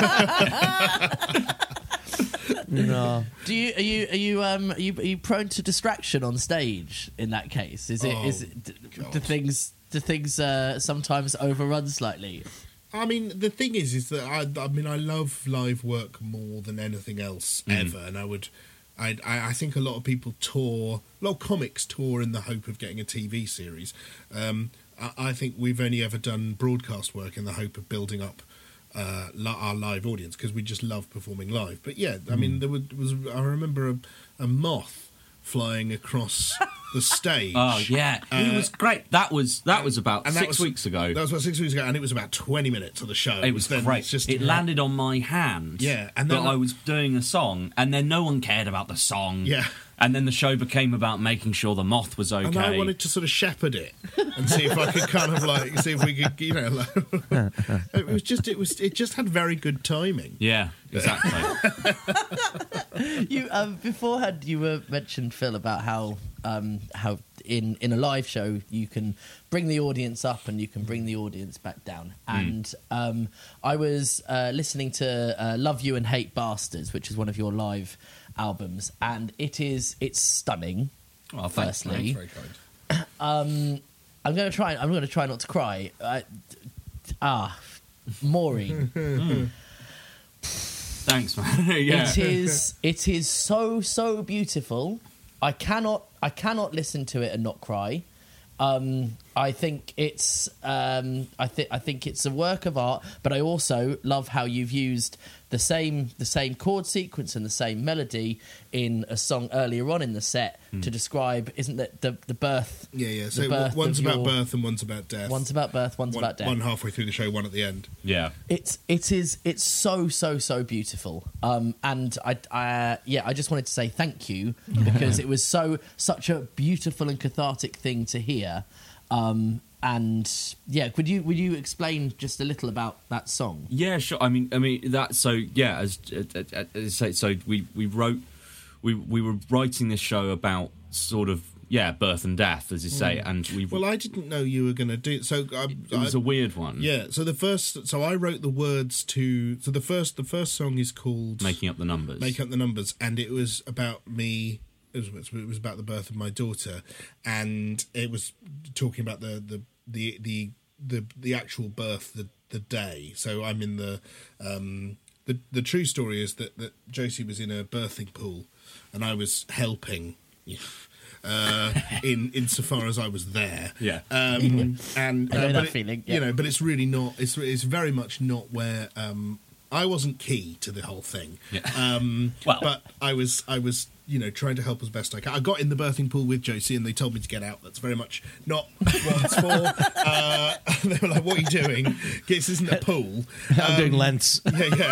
No. Are you prone to distraction on stage in that case? Do things sometimes overrun slightly? I mean, the thing is that I love live work more than anything else ever, and I think a lot of people tour, a lot of comics tour in the hope of getting a TV series. I think we've only ever done broadcast work in the hope of building up our live audience because we just love performing live. But yeah, I mean, there was I remember a moth flying across the stage. Oh yeah, it was great. That was about 6 weeks ago. That was about 6 weeks ago, and it was about 20 minutes of the show. It was great. It landed on my hand. Yeah, and then I was doing a song, and then no one cared about the song. Yeah. And then the show became about making sure the moth was okay. And I wanted to sort of shepherd it and see if I could kind of like see if we could, you know, like, it just had very good timing. Yeah, exactly. You beforehand you mentioned, Phil, about how in a live show you can bring the audience up and you can bring the audience back down. And I was listening to Love You and Hate Bastards, which is one of your live albums, and it's stunning. Oh, thanks, firstly. Very kind. I'm going to try not to cry. Maureen. Thanks, man. Yeah. It is so beautiful. I cannot listen to it and not cry. I think it's I think it's a work of art, but I also love how you've used the same chord sequence and the same melody in a song earlier on in the set to describe, isn't that the birth? Yeah. So one's about birth and one's about death. One's about birth, one's about death. One halfway through the show, one at the end. Yeah. It's so beautiful. And I just wanted to say thank you because it was such a beautiful and cathartic thing to hear. And yeah, would you explain just a little about that song? Yeah, sure. I mean that. So yeah, as I say, so we were writing this show about sort of birth and death, as you say, and Well, I didn't know you were going to do so. It was a weird one. Yeah. So I wrote the words to. So the first song is called Making Up the Numbers. Make Up the Numbers, and it was about me. It was about the birth of my daughter, and it was talking about the actual birth, the day. So I'm in the true story is that Josie was in a birthing pool, and I was helping. Insofar as I was there, and I know that feeling, you know, but it's really not. It's very much not where I wasn't key to the whole thing. Yeah. But I was, you know, trying to help as best I can. I got in the birthing pool with Josie, and they told me to get out. That's very much not what it's for. They were like, "What are you doing? This isn't a pool." I'm doing lengths. Yeah.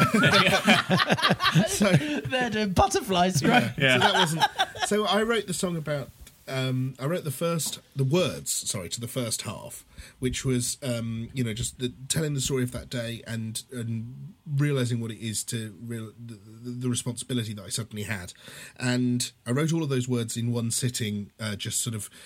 So they're doing butterflies, right? Yeah. So that wasn't. So I wrote the song about. I wrote the words to the first half, which was you know, just telling the story of that day and realizing what it is to the responsibility that I suddenly had, and I wrote all of those words in one sitting, just sort of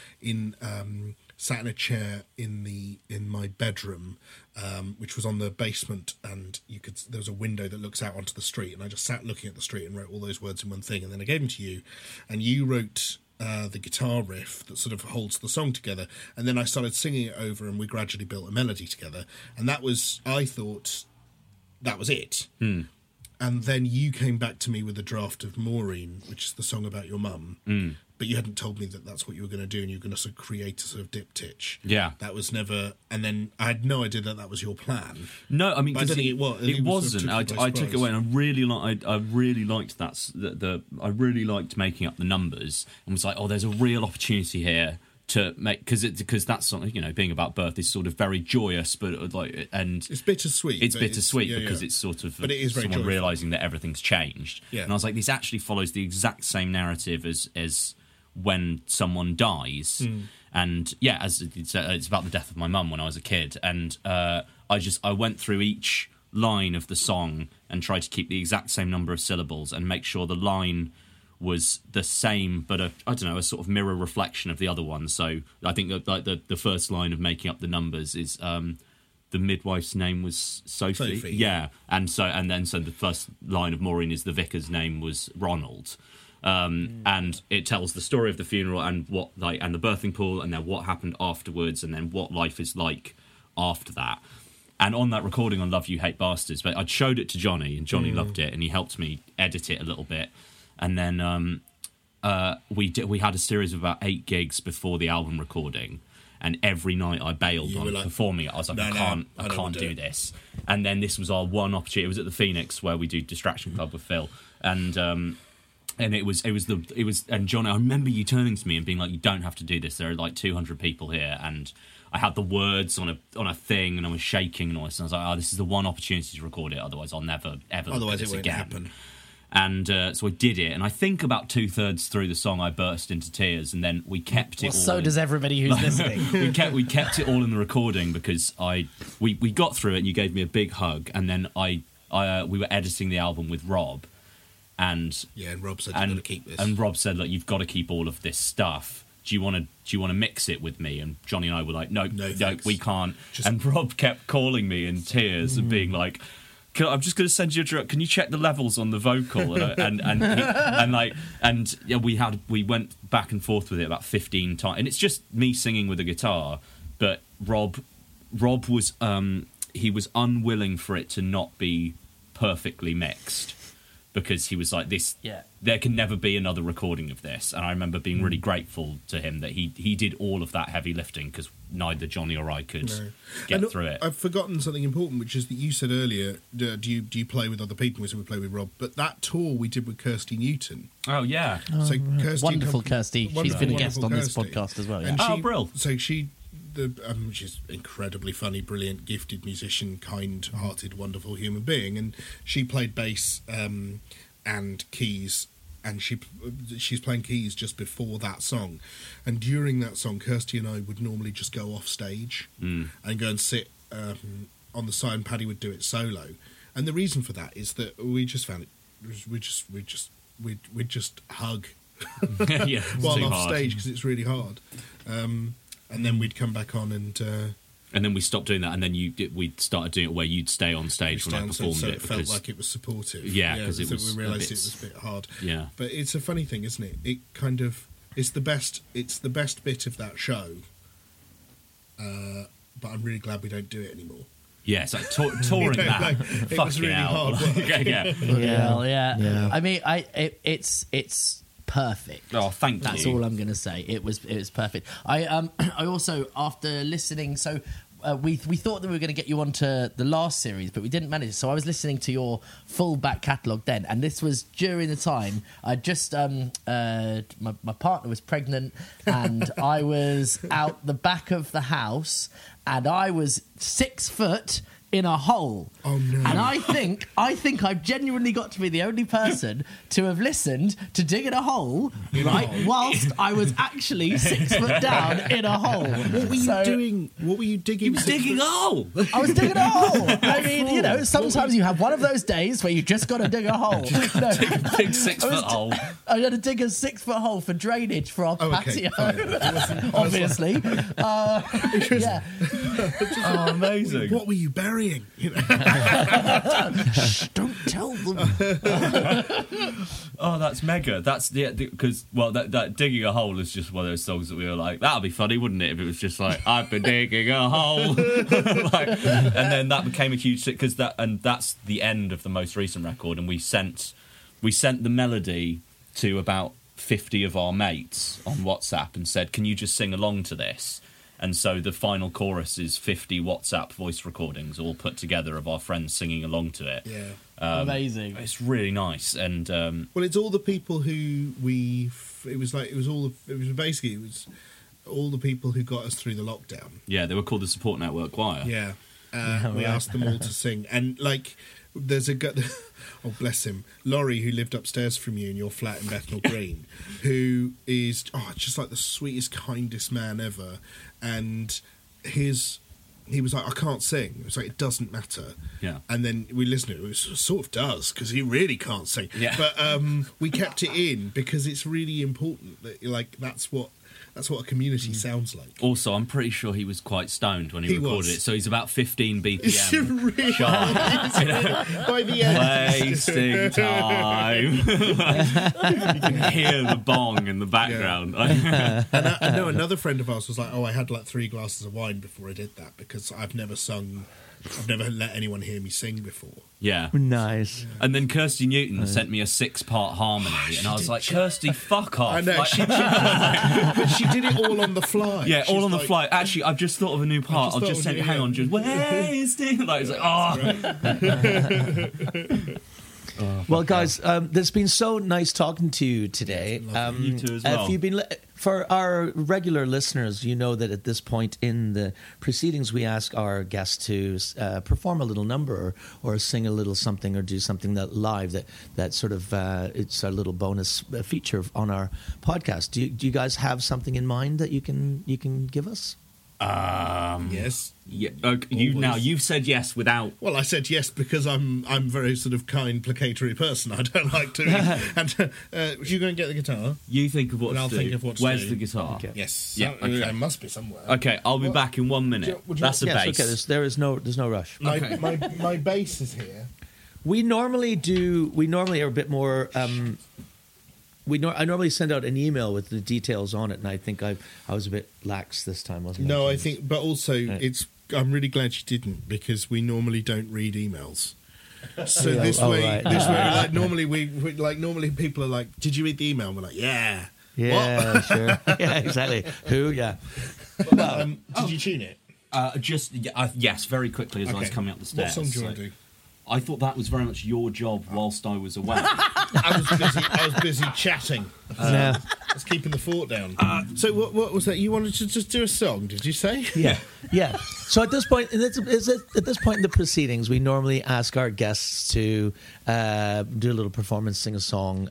sat in a chair in my bedroom, which was on the basement, and there was a window that looks out onto the street, and I just sat looking at the street and wrote all those words in one thing, and then I gave them to you, and you wrote the guitar riff that sort of holds the song together, and then I started singing it over, and we gradually built a melody together, and I thought that was it. And then you came back to me with a draft of Maureen, which is the song about your mum, but you hadn't told me that that's what you were going to do, and you were going to sort of create a sort of diptych. Yeah. That was never, and then I had no idea that was your plan. No, I mean, I don't think it was. It wasn't. I took it away, and I really liked that. I really liked Making Up the Numbers, and was like, oh, there's a real opportunity here to make, because that's something, you know, being about birth is sort of very joyous, but like, and it's bittersweet. It's bittersweet because it's sort of, but it is very someone joyful. realizing that everything's changed. Yeah. And I was like, this actually follows the exact same narrative as when someone dies. And yeah, as it's about the death of my mum when I was a kid, and I went through each line of the song and tried to keep the exact same number of syllables and make sure the line was the same, but a sort of mirror reflection of the other one. So I think that like the first line of Making Up the Numbers is the midwife's name was Sophie. Yeah, and so the first line of Maureen is the vicar's name was Ronald. And it tells the story of the funeral and and the birthing pool, and then what happened afterwards, and then what life is like after that. And on that recording on Love You Hate Bastards, but I'd showed it to Johnny, and Johnny loved it, and he helped me edit it a little bit. And then we had a series of about 8 gigs before the album recording, And every night I bailed on performing it. I was like, I can't do this. And then this was our one opportunity. It was at the Phoenix where we do Distraction Club with Phil, and it was and John, I remember you turning to me and being like, you don't have to do this. There are like 200 people here, and I had the words on a thing, and I was shaking and all this. And I was like, oh, this is the one opportunity to record it. Otherwise, I'll never ever. Otherwise, do this it won't again. happen. And so I did it, and I think about 2/3 through the song I burst into tears, and then we kept it all. So does everybody who's listening. we kept it all in the recording because we got through it, and you gave me a big hug, and then we were editing the album with Rob, and Rob said, you've got to keep this. And Rob said, look, you've got to keep all of this stuff. Do you want to mix it with me? And Johnny and I were like, no, we can't. And Rob kept calling me in tears and being like, I'm just going to send you a direct. Can you check the levels on the vocal? We went back and forth with it about 15 times, and it's just me singing with a guitar. But Rob was he was unwilling for it to not be perfectly mixed, because he was like, this. Yeah. There can never be another recording of this. And I remember being really grateful to him that he did all of that heavy lifting, because neither Johnny or I could get through it. I've forgotten something important, which is that you said earlier, do you play with other people? We said we play with Rob. But that tour we did with Kirsty Newton. Oh, yeah. So wonderful Kirsty. She's been a guest on this podcast as well. Yeah. Brill. So she's incredibly funny, brilliant, gifted musician, kind-hearted, wonderful human being. And she played bass and keys, and she's playing keys just before that song. And during that song, Kirsty and I would normally just go off stage and go and sit on the side, and Paddy would do it solo. And the reason for that is that we just found it, we'd just hug while off stage, because it's really hard. And then we'd come back on and then we stopped doing that, and then we started doing it where you'd stay on stage when I performed so it. It felt like it was supportive. Yeah, because we realised it was a bit hard. Yeah, but it's a funny thing, isn't it? It kind of it's the best bit of that show. But I'm really glad we don't do it anymore. Yeah, it's like touring that. It was really hard work. Yeah. I mean, it's perfect. Oh, thank you. That's all I'm going to say. It was perfect. I also, after listening, so we thought that we were going to get you onto the last series, but we didn't manage. So I was listening to your full back catalogue then, and this was during the time I just my partner was pregnant, and I was out the back of the house, and I was 6 foot in a hole. Oh no. And I think I've genuinely got to be the only person to have listened to Digging a Hole, right, whilst I was actually 6 foot down in a hole. What were you doing? What were you digging? You were digging a hole. I was digging a hole. I mean, sometimes you have one of those days where you just got to dig a hole. Big 6 foot hole. I had to dig a 6 foot hole for drainage for our patio. Obviously. Yeah. Oh, amazing. What were you burying? Shh, don't tell them. Oh, that's mega. That's because that digging a hole is just one of those songs that we were like, that'd be funny, wouldn't it, if it was just like, I've been digging a hole, and then that became a huge hit, because that's the end of the most recent record, and we sent the melody to about 50 of our mates on WhatsApp and said, can you just sing along to this? And so the final chorus is 50 WhatsApp voice recordings all put together of our friends singing along to it. Yeah. Amazing. It's really nice. And well, it's all the people who it was all the people who got us through the lockdown. Yeah, they were called the Support Network Choir. Yeah. We asked them all to sing. And like, there's a guy, oh bless him, Laurie, who lived upstairs from you in your flat in Bethnal Green, who is just like the sweetest, kindest man ever. And he was like, I can't sing. It was like, it doesn't matter. Yeah. And then we listened to it. It sort of does, because he really can't sing. Yeah. But we kept it in because it's really important that, like, that's what a community sounds like. Also, I'm pretty sure he was quite stoned when he recorded it, so he's about 15 BPM really sharp. By the end. Wasting time. You can hear the bong in the background. Yeah. And I know another friend of ours was like, I had like 3 glasses of wine before I did that, because I've never sung I've never let anyone hear me sing before. Yeah. Nice. And then Kirsty Newton sent me a 6-part harmony, and I was like, Kirsty, fuck off. I know, Like- but she did it all on the fly. Yeah, all She's on the like, fly. Actually, I've just thought of a new part. I'll just send you. Hang on, just wasting. Like, it's like, Well, guys, it's been so nice talking to you today. You too as well. If you've been for our regular listeners, you know that at this point in the proceedings, we ask our guests to perform a little number or sing a little something or do something that live that sort of it's a little bonus feature on our podcast. Do you guys have something in mind that you can give us? Yes. Yeah. You've said yes without. Well, I said yes because I'm very sort of kind, placatory person. I don't like to. And you go and get the guitar. You think of what and to I'll do. think of what to Where's do. the guitar? Okay. Yes. Yeah. Okay. It must be somewhere. Okay, I'll be back in 1 minute. That's a bass. Okay. There's no rush. My bass is here. We normally are a bit more. I normally send out an email with the details on it, and I think I was a bit lax this time, wasn't I? No, I think, but also I'm really glad you didn't, because we normally don't read emails. So this way, like normally people are like, "Did you read the email?" And we're like, "Yeah." Yeah, what? sure. Yeah, exactly. Who? Yeah. Did you tune it? Yes, very quickly as I was coming up the stairs. What song do you want to do? I thought that was very much your job whilst I was away. I was busy chatting. I was keeping the fort down. So what was that? You wanted to just do a song? Did you say? Yeah. So at this point, in the proceedings, we normally ask our guests to do a little performance, sing a song,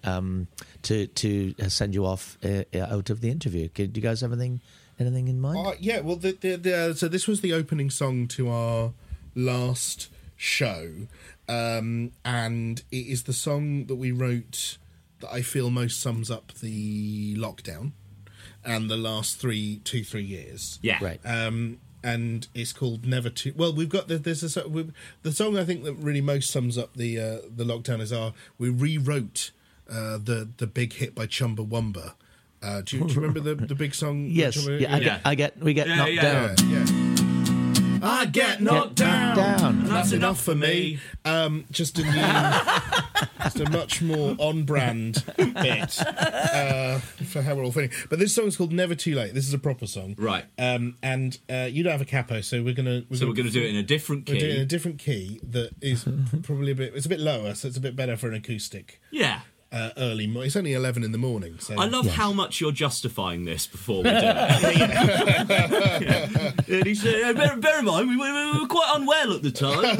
to send you off out of the interview. Do you guys have anything in mind? Yeah. Well, so this was the opening song to our last show, and it is the song that we wrote that I feel most sums up the lockdown and the last 3 years. Yeah, right. And it's called Never Too. Well, we've got the song I think that really most sums up the lockdown is we rewrote the big hit by Chumbawamba. Do you remember the big song? Yes. We get knocked down. Yeah. I get knocked down. That's enough for me. Just a much more on-brand bit for how we're all feeling. But this song's called Never Too Late. This is a proper song, right? And you don't have a capo, so we're gonna do it in a different key. We're doing it in a different key that is probably it's a bit lower, so it's a bit better for an acoustic. Yeah. Early morning. It's only 11 in the morning. So I love how much you're justifying this before we do it. And he said, bear in mind, we were quite unwell at the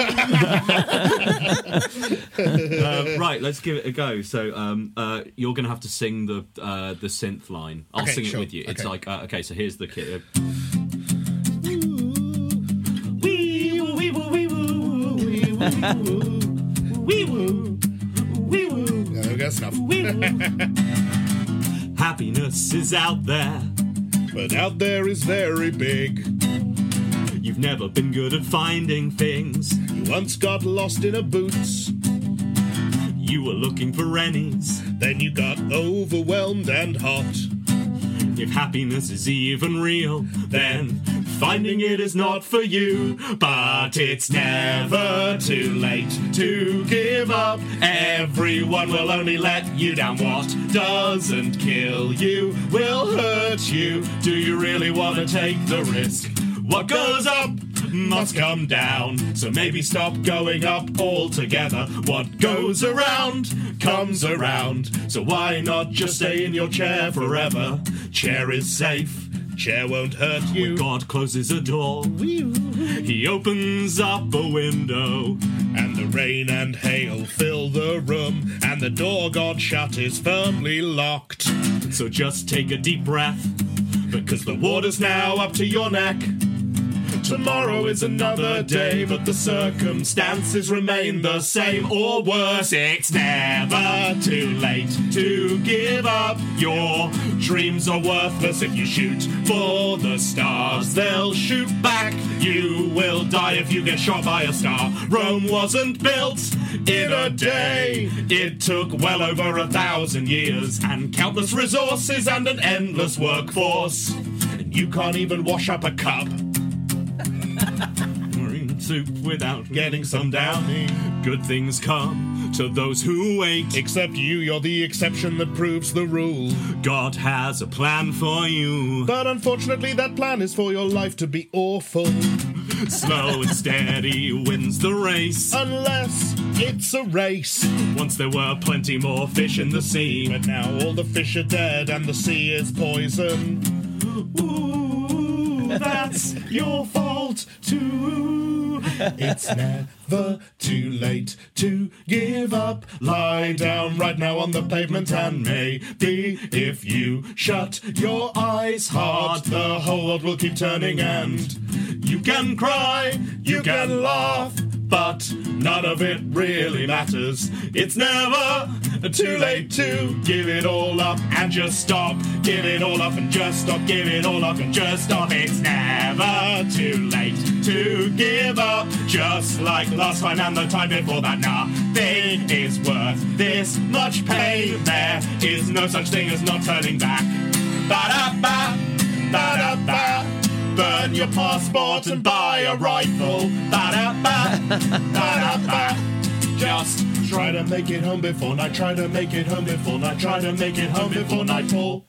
time. Right, let's give it a go. So you're going to have to sing the synth line. I'll sing it with you. It's like, okay, so here's the kit. That's enough. Happiness is out there, but out there is very big. You've never been good at finding things. You once got lost in a boots. You were looking for rennies. Then you got overwhelmed and hot. If happiness is even real, then finding it is not for you. But it's never too late to give up. Everyone will only let you down. What doesn't kill you will hurt you. Do you really want to take the risk? What goes up must come down, so maybe stop going up altogether. What goes around comes around, so why not just stay in your chair forever? Chair is safe, chair won't hurt you. When God closes a door, he opens up a window, and the rain and hail fill the room, and the door God shut is firmly locked. So just take a deep breath, because the water's now up to your neck. Tomorrow is another day, but the circumstances remain the same, or worse. It's never too late to give up. Your dreams are worthless if you shoot for the stars. They'll shoot back. You will die if you get shot by a star. Rome wasn't built in a day. It took well over 1,000 years, and countless resources and an endless workforce. And you can't even wash up a cup. soup without getting some down. Good things come to those who wait. Except you're the exception that proves the rule. God has a plan for you. But unfortunately that plan is for your life to be awful. Slow and steady wins the race. Unless it's a race. Once there were plenty more fish in the sea. But now all the fish are dead and the sea is poison. Ooh, that's your fault too. It's never too late to give up. Lie down right now on the pavement and maybe if you shut your eyes hard, the whole world will keep turning and you can cry, you can laugh, but none of it really matters. It's never too late to give it all up and just stop. Give it all up and just stop. Give it all up and just stop. It's never too late to give up. Just like last time and the time before that, nothing is worth this much pain. There is no such thing as not turning back. Ba-da-ba, ba-da-ba. Burn your passport and buy a rifle. Ba-da-ba, ba-da-ba. Just try to make it home before night. Try to make it home before night. Try to make it home before nightfall.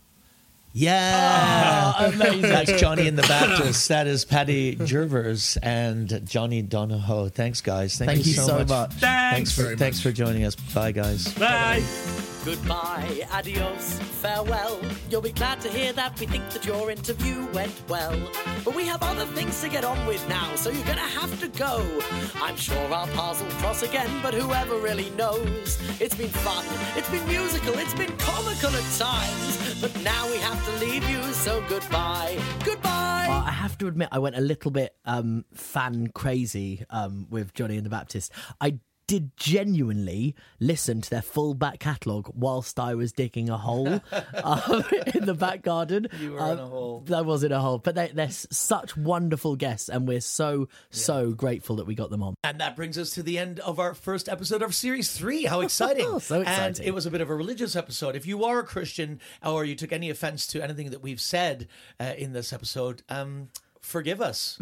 Yeah, amazing. That's Johnny and the Baptists. That is Paddy Jervers and Johnny Donahoe. Thanks, guys. Thank you so much. Thanks for joining us. Bye, guys. Bye. Goodbye, adios, farewell. You'll be glad to hear that we think that your interview went well. But we have other things to get on with now, so you're gonna have to go. I'm sure our paths will cross again, but whoever really knows? It's been fun, it's been musical, it's been comical at times. But now we have to leave you, so goodbye. Goodbye! I have to admit, I went a little bit fan crazy with Johnny and the Baptist. I did genuinely listen to their full back catalogue whilst I was digging a hole in the back garden. You were in a hole. I was in a hole. But they're such wonderful guests, and we're so grateful that we got them on. And that brings us to the end of our first episode of Series 3. How exciting. So exciting. And it was a bit of a religious episode. If you are a Christian or you took any offense to anything that we've said in this episode, forgive us.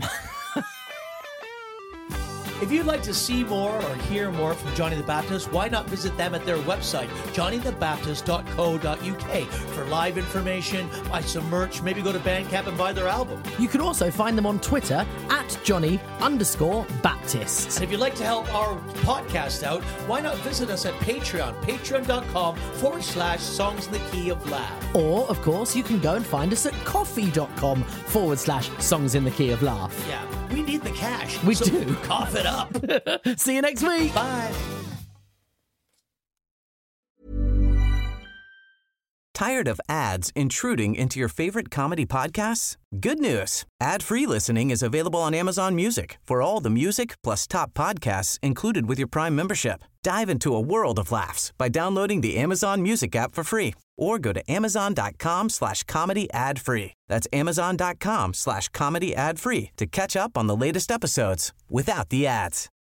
If you'd like to see more or hear more from Johnny the Baptist, why not visit them at their website, johnnythebaptist.co.uk, for live information, buy some merch, maybe go to Bandcamp and buy their album. You can also find them on Twitter at Johnny_Baptist. And if you'd like to help our podcast out, why not visit us at Patreon, patreon.com/Songs in the Key of Laugh. Or, of course, you can go and find us at coffee.com/Songs in the Key of Laugh. Yeah, we need the cash. We do. Cough it up. See you next week. Bye. Tired of ads intruding into your favorite comedy podcasts? Good news. Ad-free listening is available on Amazon Music for all the music plus top podcasts included with your Prime membership. Dive into a world of laughs by downloading the Amazon Music app for free or go to amazon.com/comedy ad-free. That's amazon.com/comedy ad-free to catch up on the latest episodes without the ads.